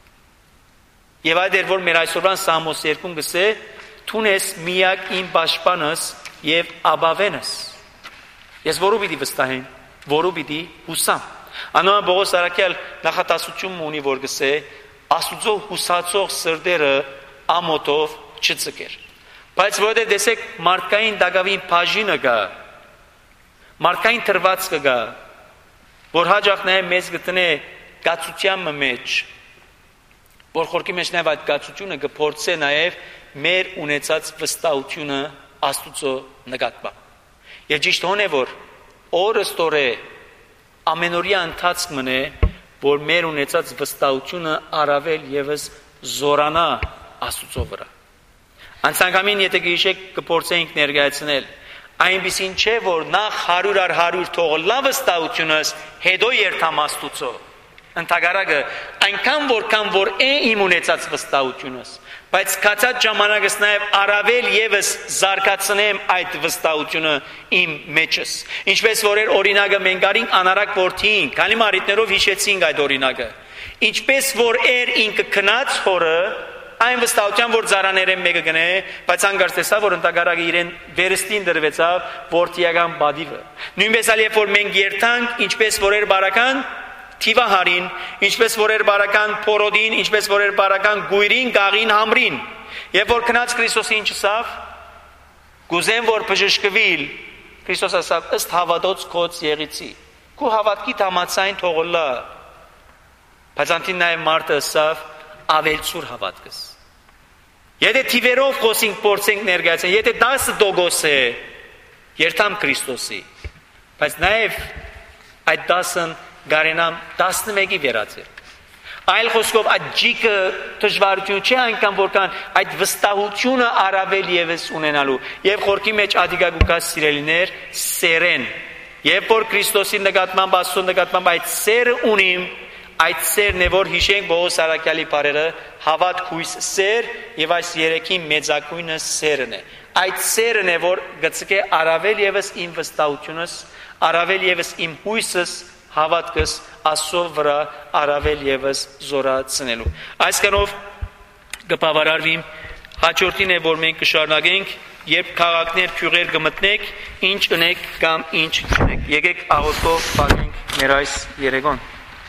Speaker 1: Եվ այդ էր որ մեր այսօրվան Սամոս 2-ն գսե, «Թուն ես միակ իմ պաշտպանս եւ աբավենս»։ Ես որու պիտի վստահեմ, որու պիտի հուսամ։ Անոնց Պողոս Արաքյալ նախատասություն ունի որ գսե, Աստուծո հուսացող սրտերը ամոթով չծկեր։ Բայց որովհետև տեսեք մարդկային դակավին բաժինը կա, մարդկային թրվածքը կա, որ հաջող նաև մեզ գտնե կացության մեջ, որ խորքի մեջ նաև այդ կացությունը կփորձե նաև մեր ունեցած վստահությունը Աստուծո նկատմամբ։ Եվ ճիշտ հոն է որ օրստորե ամենօրյա ընթացք մնե, որ մեր ունեցած վստահությունը առավել եւս զորանա Աստուծո վրա։ Անցանկամին եթե գիշեք կփորձենք ներկայացնել այնպիսին չէ որ նախ 100 թողլա վստահությունս հետո երթամ Աստուծո։ Ընդհակառակը այնքան որքան որ է իմ ունեցած վստահությունս, բայց կացած ժամանակս նաև առավել եւս զարգացնեմ այդ վստահությունը իմ մեջս։ Ինչպես որ օրինակը մենք արինք անարակ որդին, քանի մարիտներով հիշեցինք այդ օրինակը։ Ինչպես որ ինքը քնած խորը այն վստահության որ ծառաներեն մեկը գնե, բայց անկարծ տեսավ որ ընդհակառակը իրեն վերստին դրվեցավ որդիական բադիվը։ Նույնպես ալ երբ որ մենք երթանք, ինչպես որ բարական թիվահարին, ինչպես որ բարական փորոդին, ինչպես որ բարական գույրին, գաղին, համրին, երբ որ քնած Քրիստոսի ինչսավ, գուզեն որ բժշկվիլ, Քրիստոս ասավ ըստ հավատոց քոց եղիցի։ Քու հավատքի համացայն թողոլա։ Բայց անտին նաև մարդը ասավ ավելցուր հավատքս։ Եթե թիվերով խոսենք փորձենք ներկայացնել, եթե 10% է, երթամ Քրիստոսի, բայց նաև այդ 10-ն գարենամ 11-ի վերածել։ Այլ խոսքով այդ ջիկը դժվարություն չէ այնքան որքան այդ վստահությունը առավել եւս ունենալու եւ խորքի մեջ ադիգագուկաս սիրելիներ սերեն։ Երբ որ Քրիստոսի նկատմամբ Աստծո նկատմամբ այդ սերը ունիմ, այդ սերն է որ հիշենք Պողոս Արաքյալի բարերը հավատք հույս սեր եւ այս երեքի մեծակույնը սերն է։ Այդ սերն է որ գծկե առավել եւս իմ վստահությունս, առավել եւս իմ հույսս հավատքս Աստծո վրա առավել եւս զորացնելու։ Այսքանով կբավարարվիմ, հաջորդին է, որ մենք կշարունակենք, երբ քաղաքներ փյուղեր կմտնեք, ինչ ընեք կամ ինչ չունեք։ Եկեք աղոթքով պատմենք մեր այս երեկոն։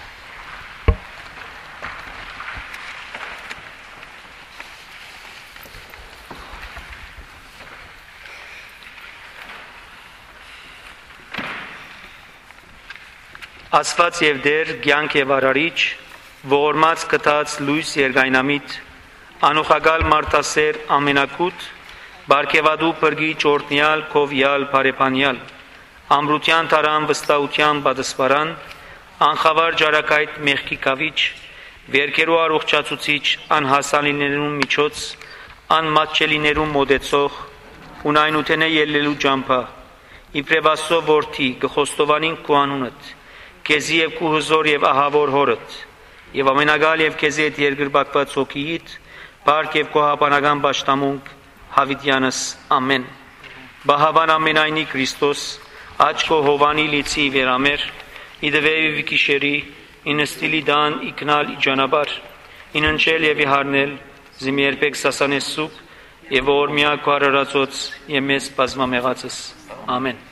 Speaker 1: Աստված եւ Տեր, կյանք եւ արարիչ, ողորմած կտած լույս երկայնամիտ, անուխագալ մարդասեր ամենակուտ, բարգեւադու բրգի ճորտնյալ, քովյալ, բարեփանյալ, ամրության տարան վստահության պատասպարան, անխավար ջարակայտ մեղքի կավիչ, վերքերու առողջացուցիչ, անհասանիներուն միջոց, անմատչելիներուն մոդեցող, ունայնութենե ելլելու ջամփա, իբրև Աստծո որդի, գխոստովանին քու անունդ, քեզի եւ քու հզոր եւ ահավոր հորդ, եւ ամենագալ եւ քեզի հետ երկրբակված հոգիիդ, բարք եւ քո հապանական պաշտամունք, Հավիտյանս ամեն։ Բահավան ամենայնի Քրիստոս, աչքո հովանի լիցի վերամեր, իդվեի վիկիշերի, ինստիլի դան իքնալ իջանաբար, ինընչել եւ իհարնել, զիմի երբեք սասանես սուպ, եւ օրմյա քարարածոց եւ մեզ բազմամեղածս։ Ամեն։